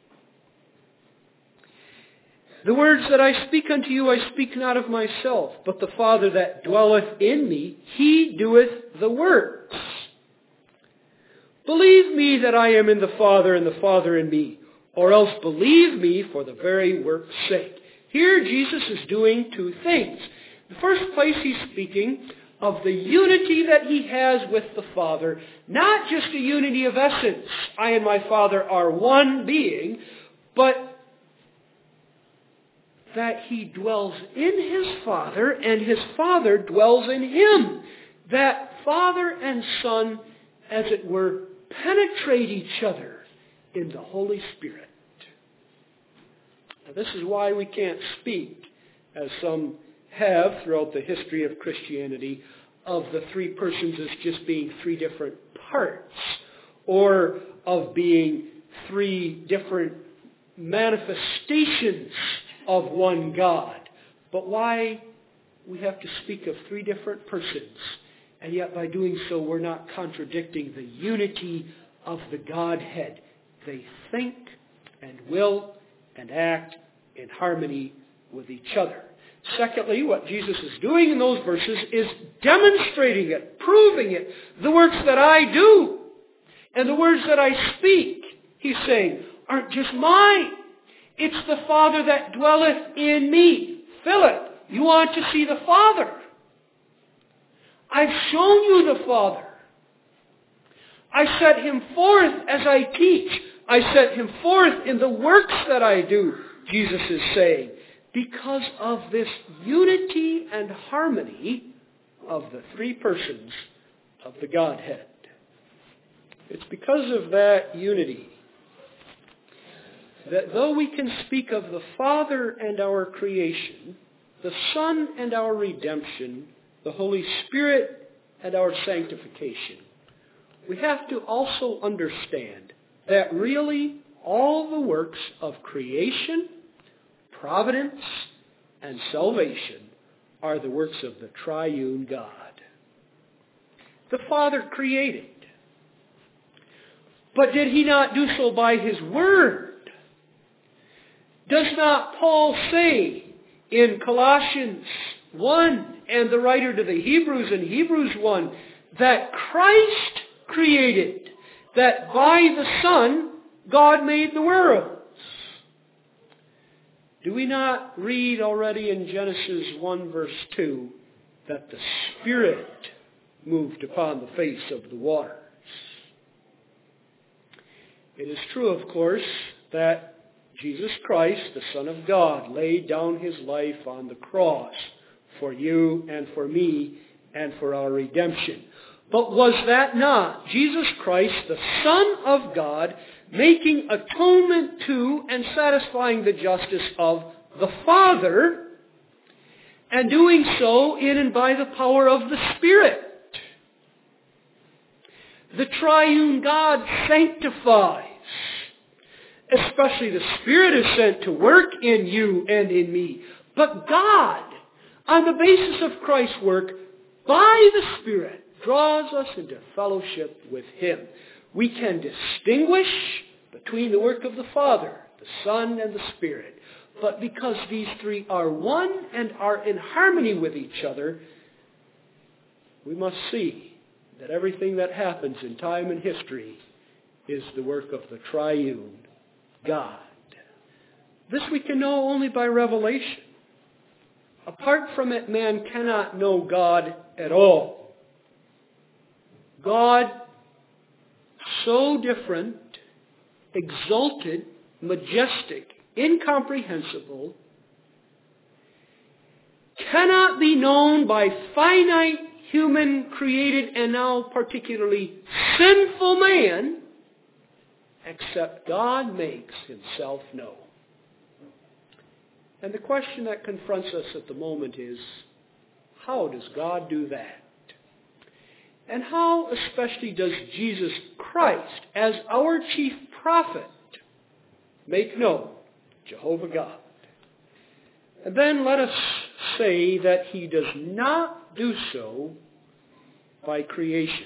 The words that I speak unto you, I speak not of myself, but the Father that dwelleth in me, he doeth the works. Believe me that I am in the Father, and the Father in me, or else believe me for the very work's sake. Here Jesus is doing 2 things. In the first place, he's speaking of the unity that he has with the Father, not just a unity of essence, I and my Father are one being, but that he dwells in his Father and his Father dwells in him. That Father and Son, as it were, penetrate each other in the Holy Spirit. Now, this is why we can't speak, as some have throughout the history of Christianity, of the 3 persons as just being 3 different parts, or of being 3 different manifestations of one God. But why we have to speak of 3 different persons, and yet by doing so we're not contradicting the unity of the Godhead. They think and will and act in harmony with each other. Secondly, what Jesus is doing in those verses is demonstrating it, proving it. The works that I do and the words that I speak, he's saying, aren't just mine. It's the Father that dwelleth in me. Philip, you want to see the Father? I've shown you the Father. I set him forth as I teach. I set him forth in the works that I do, Jesus is saying, because of this unity and harmony of the 3 persons of the Godhead. It's because of that unity that though we can speak of the Father and our creation, the Son and our redemption, the Holy Spirit and our sanctification, we have to also understand that really all the works of creation, providence, and salvation are the works of the triune God. The Father created. But did he not do so by his word? Does not Paul say in Colossians 1 and the writer to the Hebrews in Hebrews 1 that Christ created, that by the Son God made the worlds? Do we not read already in Genesis 1 verse 2 that the Spirit moved upon the face of the waters? It is true, of course, that Jesus Christ, the Son of God, laid down his life on the cross for you and for me and for our redemption. But was that not Jesus Christ, the Son of God, making atonement to and satisfying the justice of the Father, and doing so in and by the power of the Spirit? The triune God sanctifies. Especially the Spirit is sent to work in you and in me. But God, on the basis of Christ's work, by the Spirit, draws us into fellowship with him. We can distinguish between the work of the Father, the Son, and the Spirit. But because these three are one and are in harmony with each other, we must see that everything that happens in time and history is the work of the triune God. This we can know only by revelation. Apart from it, man cannot know God at all. God, so different, exalted, majestic, incomprehensible, cannot be known by finite, human, created, and now particularly sinful man, except God makes himself known. And the question that confronts us at the moment is, how does God do that? And how especially does Jesus Christ, as our chief prophet, make known Jehovah God? And then let us say that he does not do so by creation.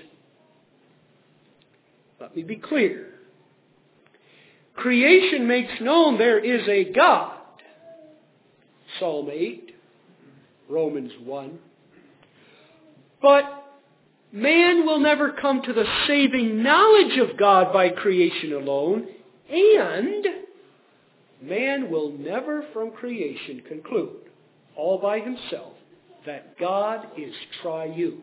Let me be clear. Creation makes known there is a God. Psalm 8, Romans 1. But man will never come to the saving knowledge of God by creation alone, and man will never from creation conclude, all by himself, that God is triune.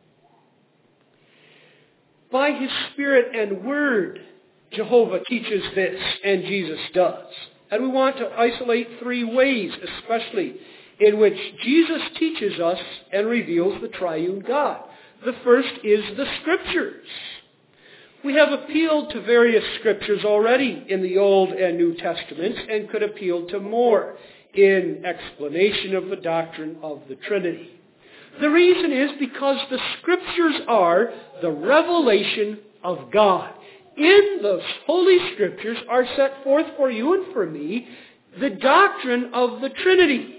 By his Spirit and Word, Jehovah teaches this, and Jesus does. And we want to isolate three ways, especially, in which Jesus teaches us and reveals the triune God. The first is the Scriptures. We have appealed to various Scriptures already in the Old and New Testaments, and could appeal to more in explanation of the doctrine of the Trinity. The reason is because the Scriptures are the revelation of God. In those Holy Scriptures are set forth for you and for me the doctrine of the Trinity.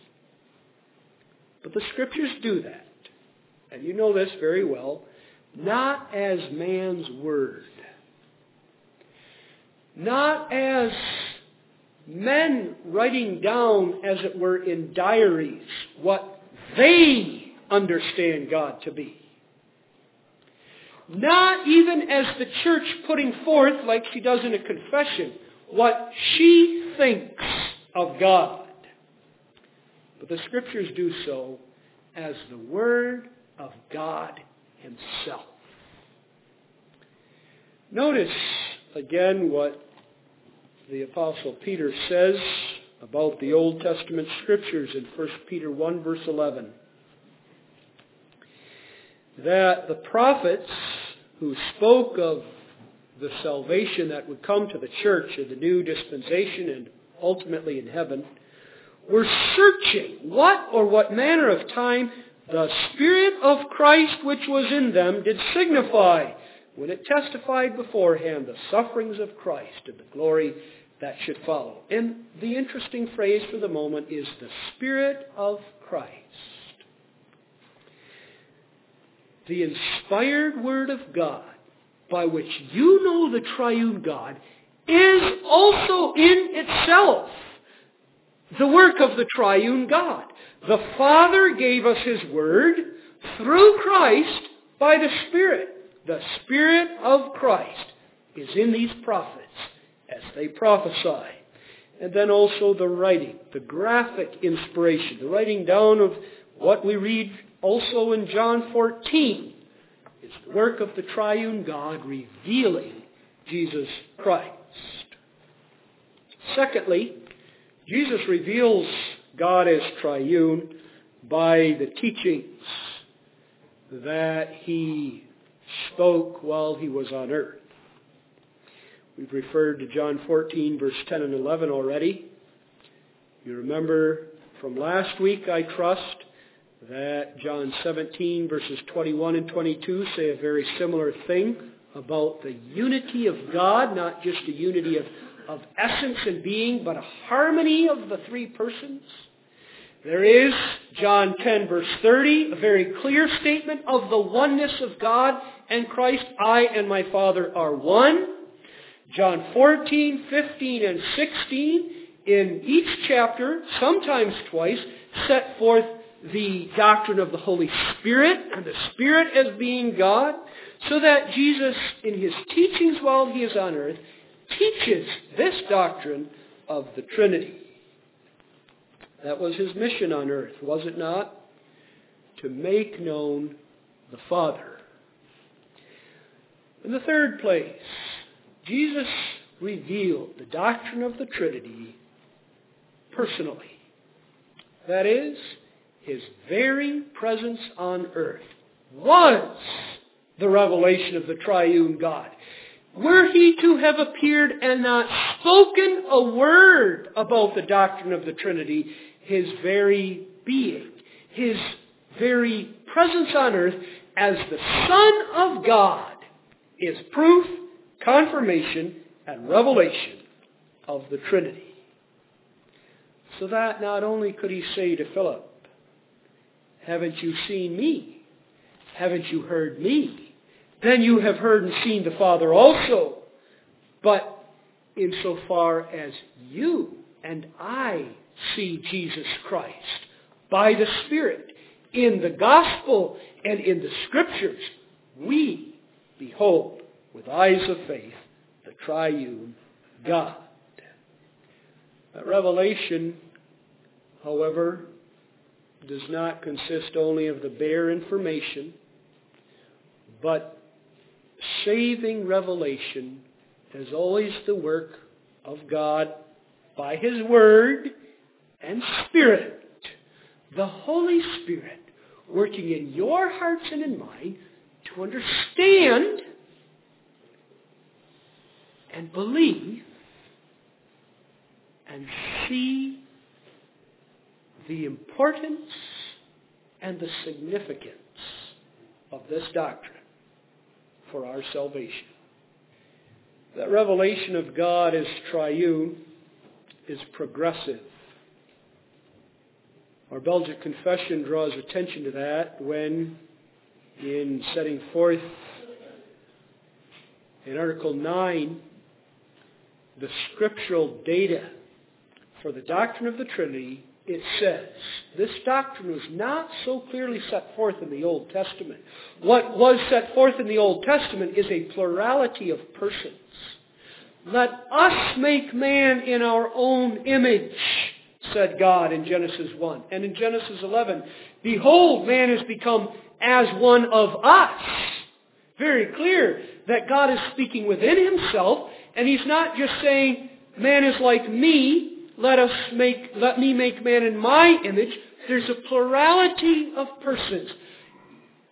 But the Scriptures do that, and you know this very well, not as man's word. Not as men writing down, as it were, in diaries what they understand God to be. Not even as the church putting forth, like she does in a confession, what she thinks of God. But the Scriptures do so as the Word of God himself. Notice again what the Apostle Peter says about the Old Testament Scriptures in 1 Peter 1 verse 11. That the prophets who spoke of the salvation that would come to the church in the new dispensation and ultimately in heaven, were searching what manner of time the Spirit of Christ which was in them did signify, when it testified beforehand the sufferings of Christ and the glory that should follow. And the interesting phrase for the moment is the Spirit of Christ. The inspired Word of God, by which you know the triune God, is also in itself the work of the triune God. The Father gave us His Word through Christ by the Spirit. The Spirit of Christ is in these prophets as they prophesy. And then also the writing, the graphic inspiration, the writing down of what we read also in John 14. It's the work of the triune God revealing Jesus Christ. Secondly, Jesus reveals God as triune by the teachings that He spoke while He was on earth. We've referred to John 14, verse 10 and 11 already. You remember from last week, I trust, that John 17, verses 21 and 22 say a very similar thing about the unity of God, not just a unity of essence and being, but a harmony of the three persons. There is, John 10, verse 30, a very clear statement of the oneness of God and Christ. I and my Father are one. John 14, 15, and 16, in each chapter, sometimes twice, set forth the doctrine of the Holy Spirit and the Spirit as being God, so that Jesus, in His teachings while He is on earth, teaches this doctrine of the Trinity. That was His mission on earth, was it not? To make known the Father. In the third place, Jesus revealed the doctrine of the Trinity personally. That is, His very presence on earth was the revelation of the triune God. Were He to have appeared and not spoken a word about the doctrine of the Trinity, His very being, His very presence on earth as the Son of God is proof, confirmation, and revelation of the Trinity. So that not only could He say to Philip, haven't you seen me? Haven't you heard me? Then you have heard and seen the Father also. But insofar as you and I see Jesus Christ by the Spirit in the gospel and in the Scriptures, we behold with eyes of faith the triune God. That revelation, however, does not consist only of the bare information, but saving revelation is always the work of God by His Word and Spirit. The Holy Spirit working in your hearts and in mine to understand and believe and see the importance and the significance of this doctrine for our salvation. That revelation of God as triune is progressive. Our Belgic Confession draws attention to that when, in setting forth in Article 9, the scriptural data for the doctrine of the Trinity, it says, this doctrine was not so clearly set forth in the Old Testament. What was set forth in the Old Testament is a plurality of persons. Let us make man in our own image, said God in Genesis 1. And in Genesis 11, behold, man has become as one of us. Very clear that God is speaking within Himself, and He's not just saying, man is like me, let me make man in my image. There's a plurality of persons.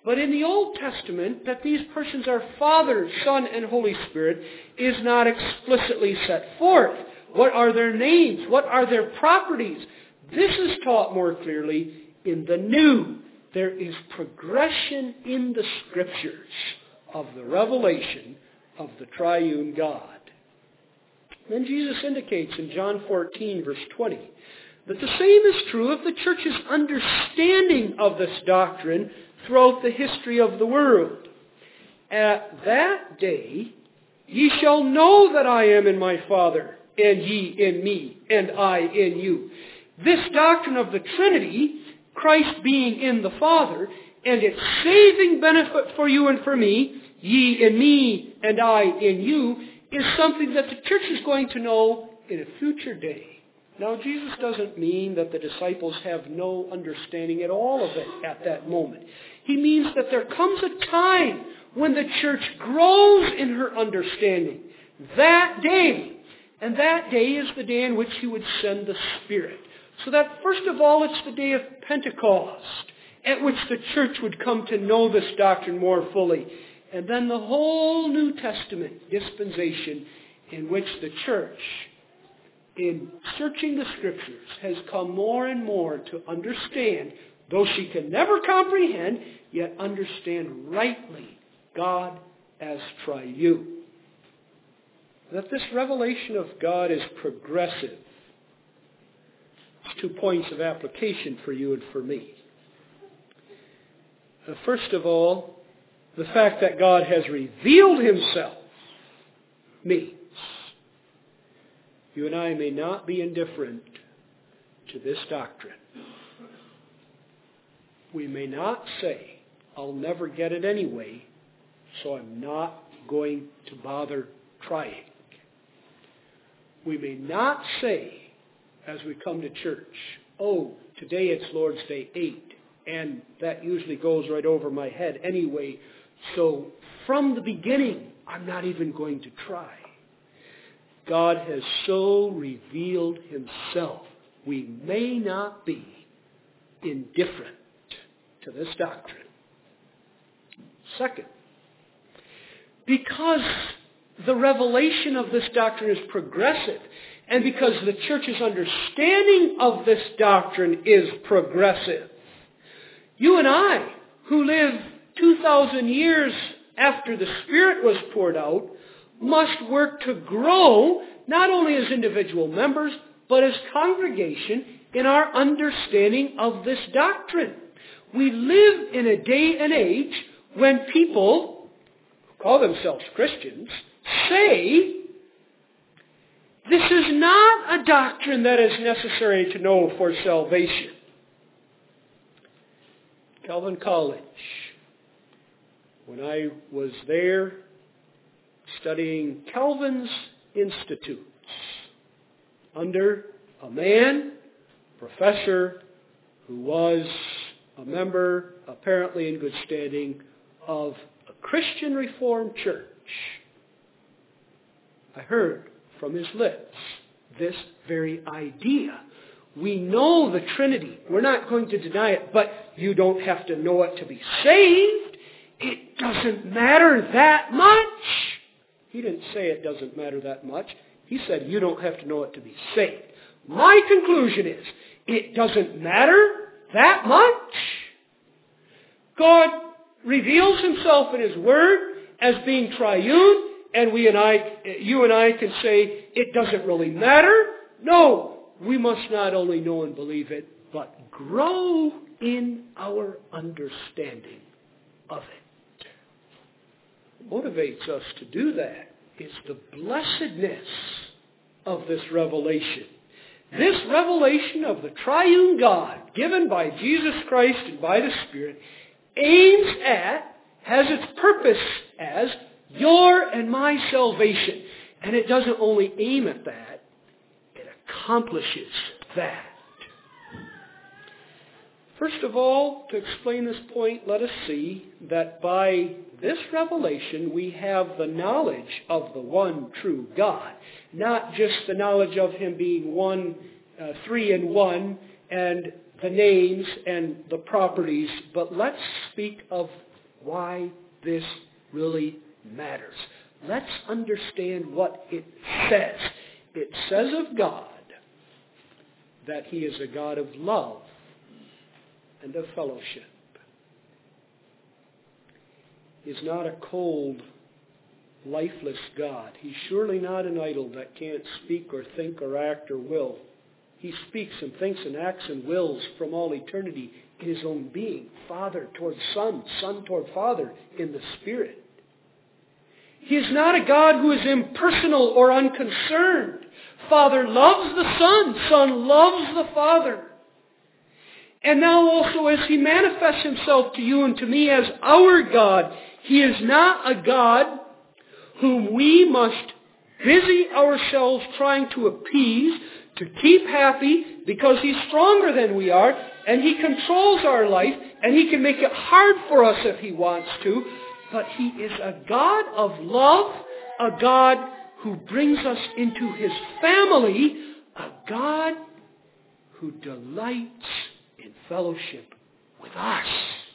But in the Old Testament, that these persons are Father, Son, and Holy Spirit is not explicitly set forth. What are their names? What are their properties? This is taught more clearly in the New. There is progression in the Scriptures of the revelation of the triune God. Then Jesus indicates in John 14, verse 20, that the same is true of the church's understanding of this doctrine throughout the history of the world. At that day, ye shall know that I am in my Father, and ye in me, and I in you. This doctrine of the Trinity, Christ being in the Father, and its saving benefit for you and for me, ye in me, and I in you, is something that the church is going to know in a future day. Now, Jesus doesn't mean that the disciples have no understanding at all of it at that moment. He means that there comes a time when the church grows in her understanding. That day. And that day is the day in which he would send the Spirit. So that first of all, it's the day of Pentecost, at which the church would come to know this doctrine more fully. And then the whole New Testament dispensation in which the church, in searching the Scriptures, has come more and more to understand, though she can never comprehend, yet understand rightly God as triune. That this revelation of God is progressive. It's 2 points of application for you and for me. First of all, the fact that God has revealed himself means you and I may not be indifferent to this doctrine. We may not say, I'll never get it anyway, so I'm not going to bother trying. We may not say, as we come to church, oh, today it's Lord's Day 8, and that usually goes right over my head anyway, so from the beginning, I'm not even going to try. God has so revealed himself, we may not be indifferent to this doctrine. Second, because the revelation of this doctrine is progressive, and because the church's understanding of this doctrine is progressive, you and I, who live 2,000 years after the Spirit was poured out, must work to grow, not only as individual members, but as congregation in our understanding of this doctrine. We live in a day and age when people who call themselves Christians say, this is not a doctrine that is necessary to know for salvation. Calvin College. When I was there studying Calvin's Institutes under a man, professor, who was a member, apparently in good standing, of a Christian Reformed church, I heard from his lips this very idea. We know the Trinity. We're not going to deny it, but you don't have to know it to be saved. It doesn't matter that much. He didn't say it doesn't matter that much. He said you don't have to know it to be saved. My conclusion is it doesn't matter that much. God reveals himself in his Word as being triune, and you and I can say it doesn't really matter. No, we must not only know and believe it, but grow in our understanding of it. What motivates us to do that is the blessedness of this revelation. This revelation of the triune God given by Jesus Christ and by the Spirit aims at, has its purpose as, your and my salvation. And it doesn't only aim at that, it accomplishes that. First of all, to explain this point, let us see that by this revelation we have the knowledge of the one true God. Not just the knowledge of him being one, three in one, and the names and the properties, but let's speak of why this really matters. Let's understand what it says. It says of God that He is a God of love and of fellowship. He's not a cold, lifeless God. He's surely not an idol that can't speak or think or act or will. He speaks and thinks and acts and wills from all eternity in His own being. Father toward Son, Son toward Father in the Spirit. He is not a God who is impersonal or unconcerned. Father loves the Son. Son loves the Father. And now also as He manifests Himself to you and to me as our God, He is not a God whom we must busy ourselves trying to appease, to keep happy, because He's stronger than we are, and He controls our life, and He can make it hard for us if He wants to. But He is a God of love, a God who brings us into His family, a God who delights in fellowship with us.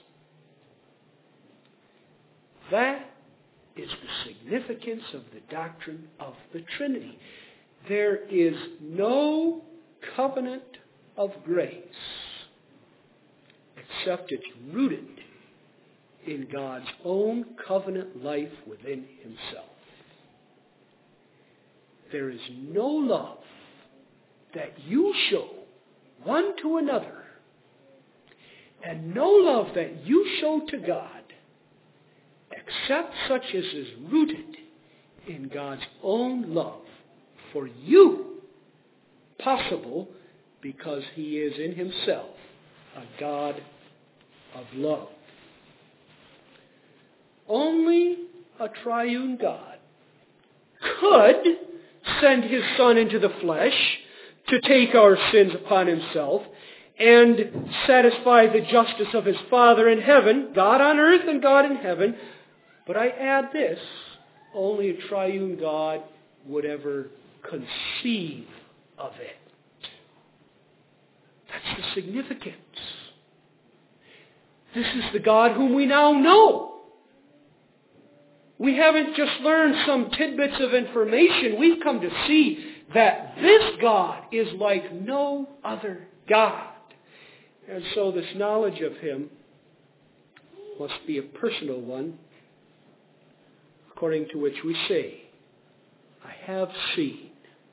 That is the significance of the doctrine of the Trinity. There is no covenant of grace except it's rooted in God's own covenant life within Himself. There is no love that you show one to another, and no love that you show to God, except such as is rooted in God's own love for you, possible because He is in Himself a God of love. Only a triune God could send His Son into the flesh to take our sins upon Himself and satisfy the justice of His Father in heaven, God on earth and God in heaven. But I add this, only a triune God would ever conceive of it. That's the significance. This is the God whom we now know. We haven't just learned some tidbits of information. We've come to see that this God is like no other God. And so this knowledge of Him must be a personal one, according to which we say, I have seen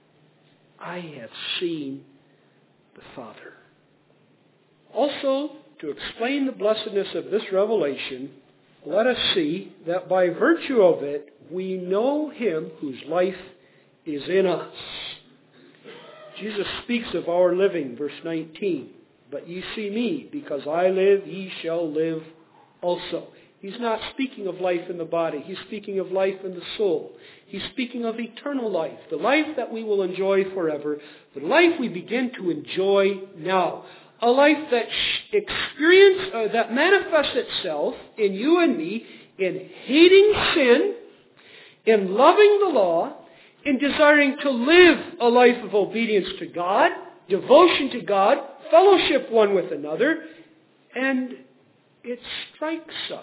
the Father. Also, to explain the blessedness of this revelation, let us see that by virtue of it, we know Him whose life is in us. Jesus speaks of our living, verse 19. But ye see me, because I live, ye shall live also. He's not speaking of life in the body. He's speaking of life in the soul. He's speaking of eternal life, the life that we will enjoy forever, the life we begin to enjoy now. A life that manifests itself in you and me in hating sin, in loving the law, in desiring to live a life of obedience to God, devotion to God, fellowship one with another, and it strikes us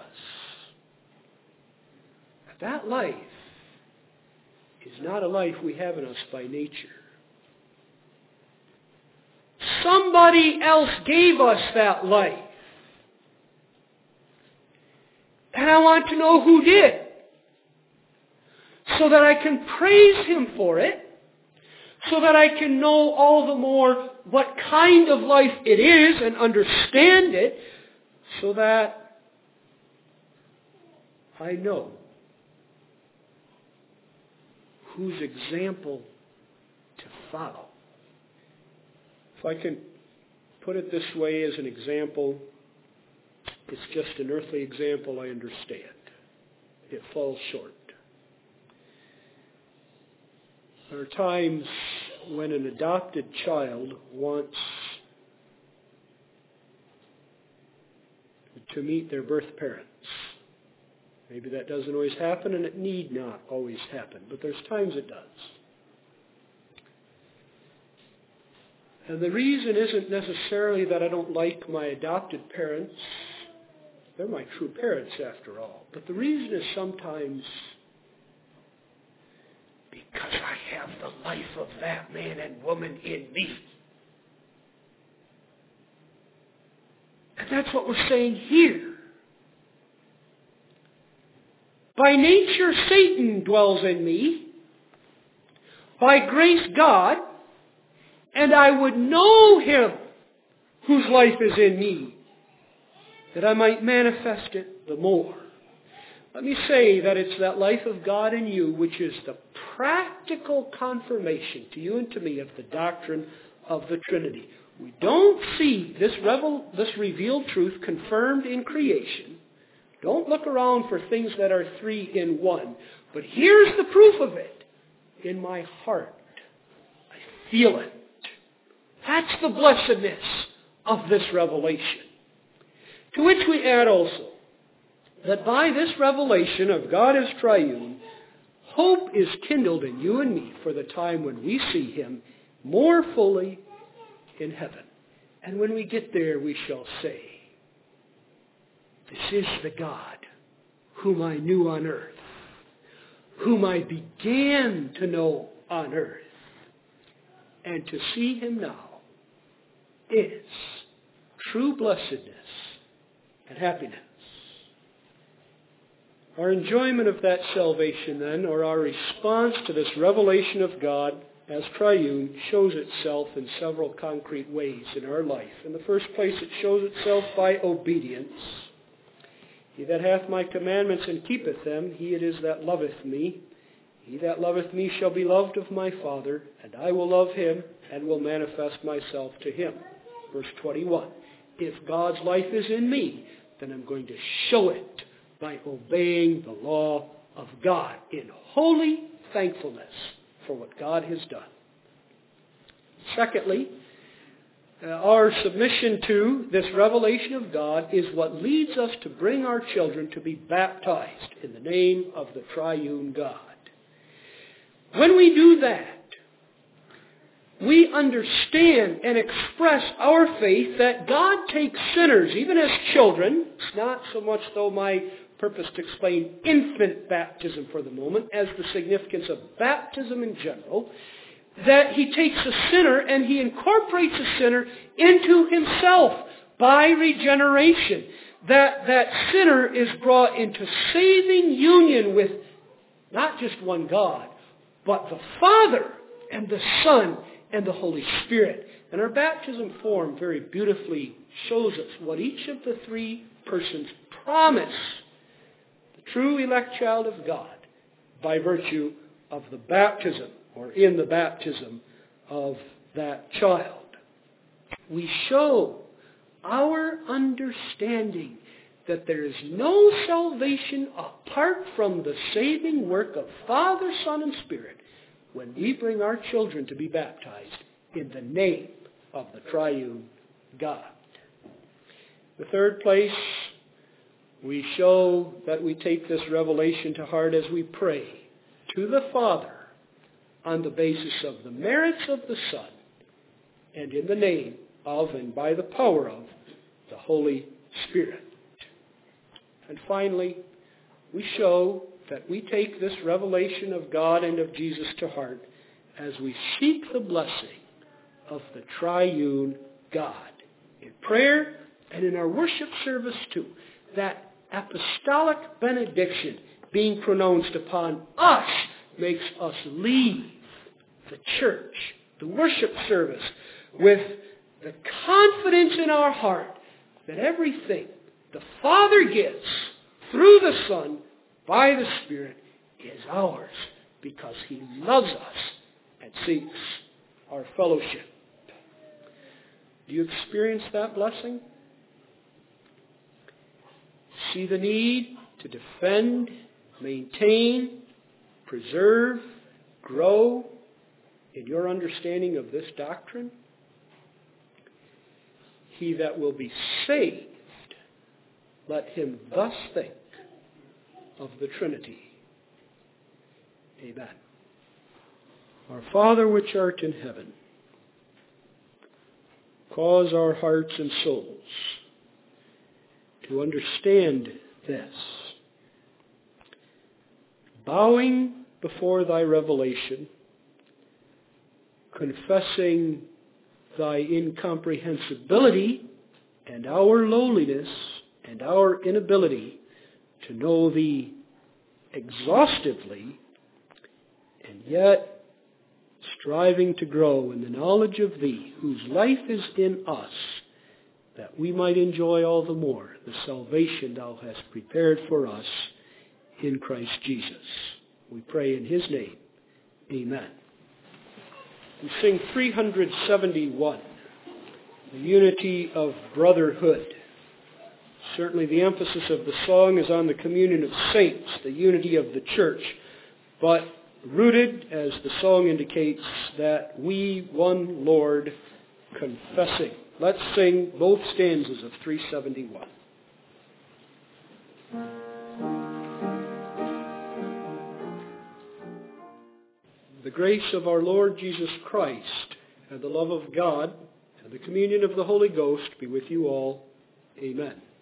that life is not a life we have in us by nature. Somebody else gave us that life. And I want to know who did, so that I can praise Him for it, so that I can know all the more what kind of life it is and understand it, so that I know whose example to follow. If I can put it this way as an example, it's just an earthly example, I understand. It falls short. There are times when an adopted child wants to meet their birth parents. Maybe that doesn't always happen, and it need not always happen, but there's times it does. And the reason isn't necessarily that I don't like my adopted parents, They're my true parents after all. But the reason is sometimes because I have the life of that man and woman in me. And that's what we're saying here. By nature, Satan dwells in me. By grace, God. And I would know him whose life is in me, that I might manifest it the more. Let me say that it's that life of God in you which is the practical confirmation to you and to me of the doctrine of the Trinity. We don't see this revealed truth confirmed in creation. Don't look around for things that are three in one. But here's the proof of it. In my heart, I feel it. That's the blessedness of this revelation. To which we add also that by this revelation of God as triune, hope is kindled in you and me for the time when we see him more fully in heaven. And when we get there, we shall say, this is the God whom I knew on earth, whom I began to know on earth. And to see him now is true blessedness and happiness. Our enjoyment of that salvation then, or our response to this revelation of God as triune, shows itself in several concrete ways in our life. In the first place, it shows itself by obedience. He that hath my commandments and keepeth them, he it is that loveth me. He that loveth me shall be loved of my Father, and I will love him, and will manifest myself to him. Verse 21. If God's life is in me, then I'm going to show it by obeying the law of God in holy thankfulness for what God has done. Secondly, our submission to this revelation of God is what leads us to bring our children to be baptized in the name of the triune God. When we do that, we understand and express our faith that God takes sinners, even as children. It's not so much, though, my purpose to explain infant baptism for the moment as the significance of baptism in general, that he takes a sinner and he incorporates a sinner into himself by regeneration. That sinner is brought into saving union with not just one God, but the Father and the Son and the Holy Spirit. And our baptism form very beautifully shows us what each of the three persons promise the true elect child of God by virtue of the baptism, or in the baptism of that child. We show our understanding that there is no salvation apart from the saving work of Father, Son, and Spirit when we bring our children to be baptized in the name of the triune God. The third place, we show that we take this revelation to heart as we pray to the Father on the basis of the merits of the Son and in the name of and by the power of the Holy Spirit. And finally, we show that we take this revelation of God and of Jesus to heart as we seek the blessing of the triune God in prayer and in our worship service too. That apostolic benediction being pronounced upon us makes us leave the church, the worship service, with the confidence in our heart that everything the Father gives through the Son by the Spirit is ours because he loves us and seeks our fellowship. Do you experience that blessing? See the need to defend, maintain, preserve, grow in your understanding of this doctrine? He that will be saved, let him thus think of the Trinity. Amen. Our Father which art in heaven, cause our hearts and souls to understand this. Bowing before thy revelation, confessing thy incomprehensibility and our lowliness and our inability to know thee exhaustively, and yet striving to grow in the knowledge of thee, whose life is in us, that we might enjoy all the more the salvation thou hast prepared for us in Christ Jesus. We pray in his name. Amen. We sing 371, the unity of brotherhood. Certainly the emphasis of the song is on the communion of saints, the unity of the church, but rooted, as the song indicates, that we one Lord confessing. Let's sing both stanzas of 371. The grace of our Lord Jesus Christ, and the love of God, and the communion of the Holy Ghost be with you all. Amen.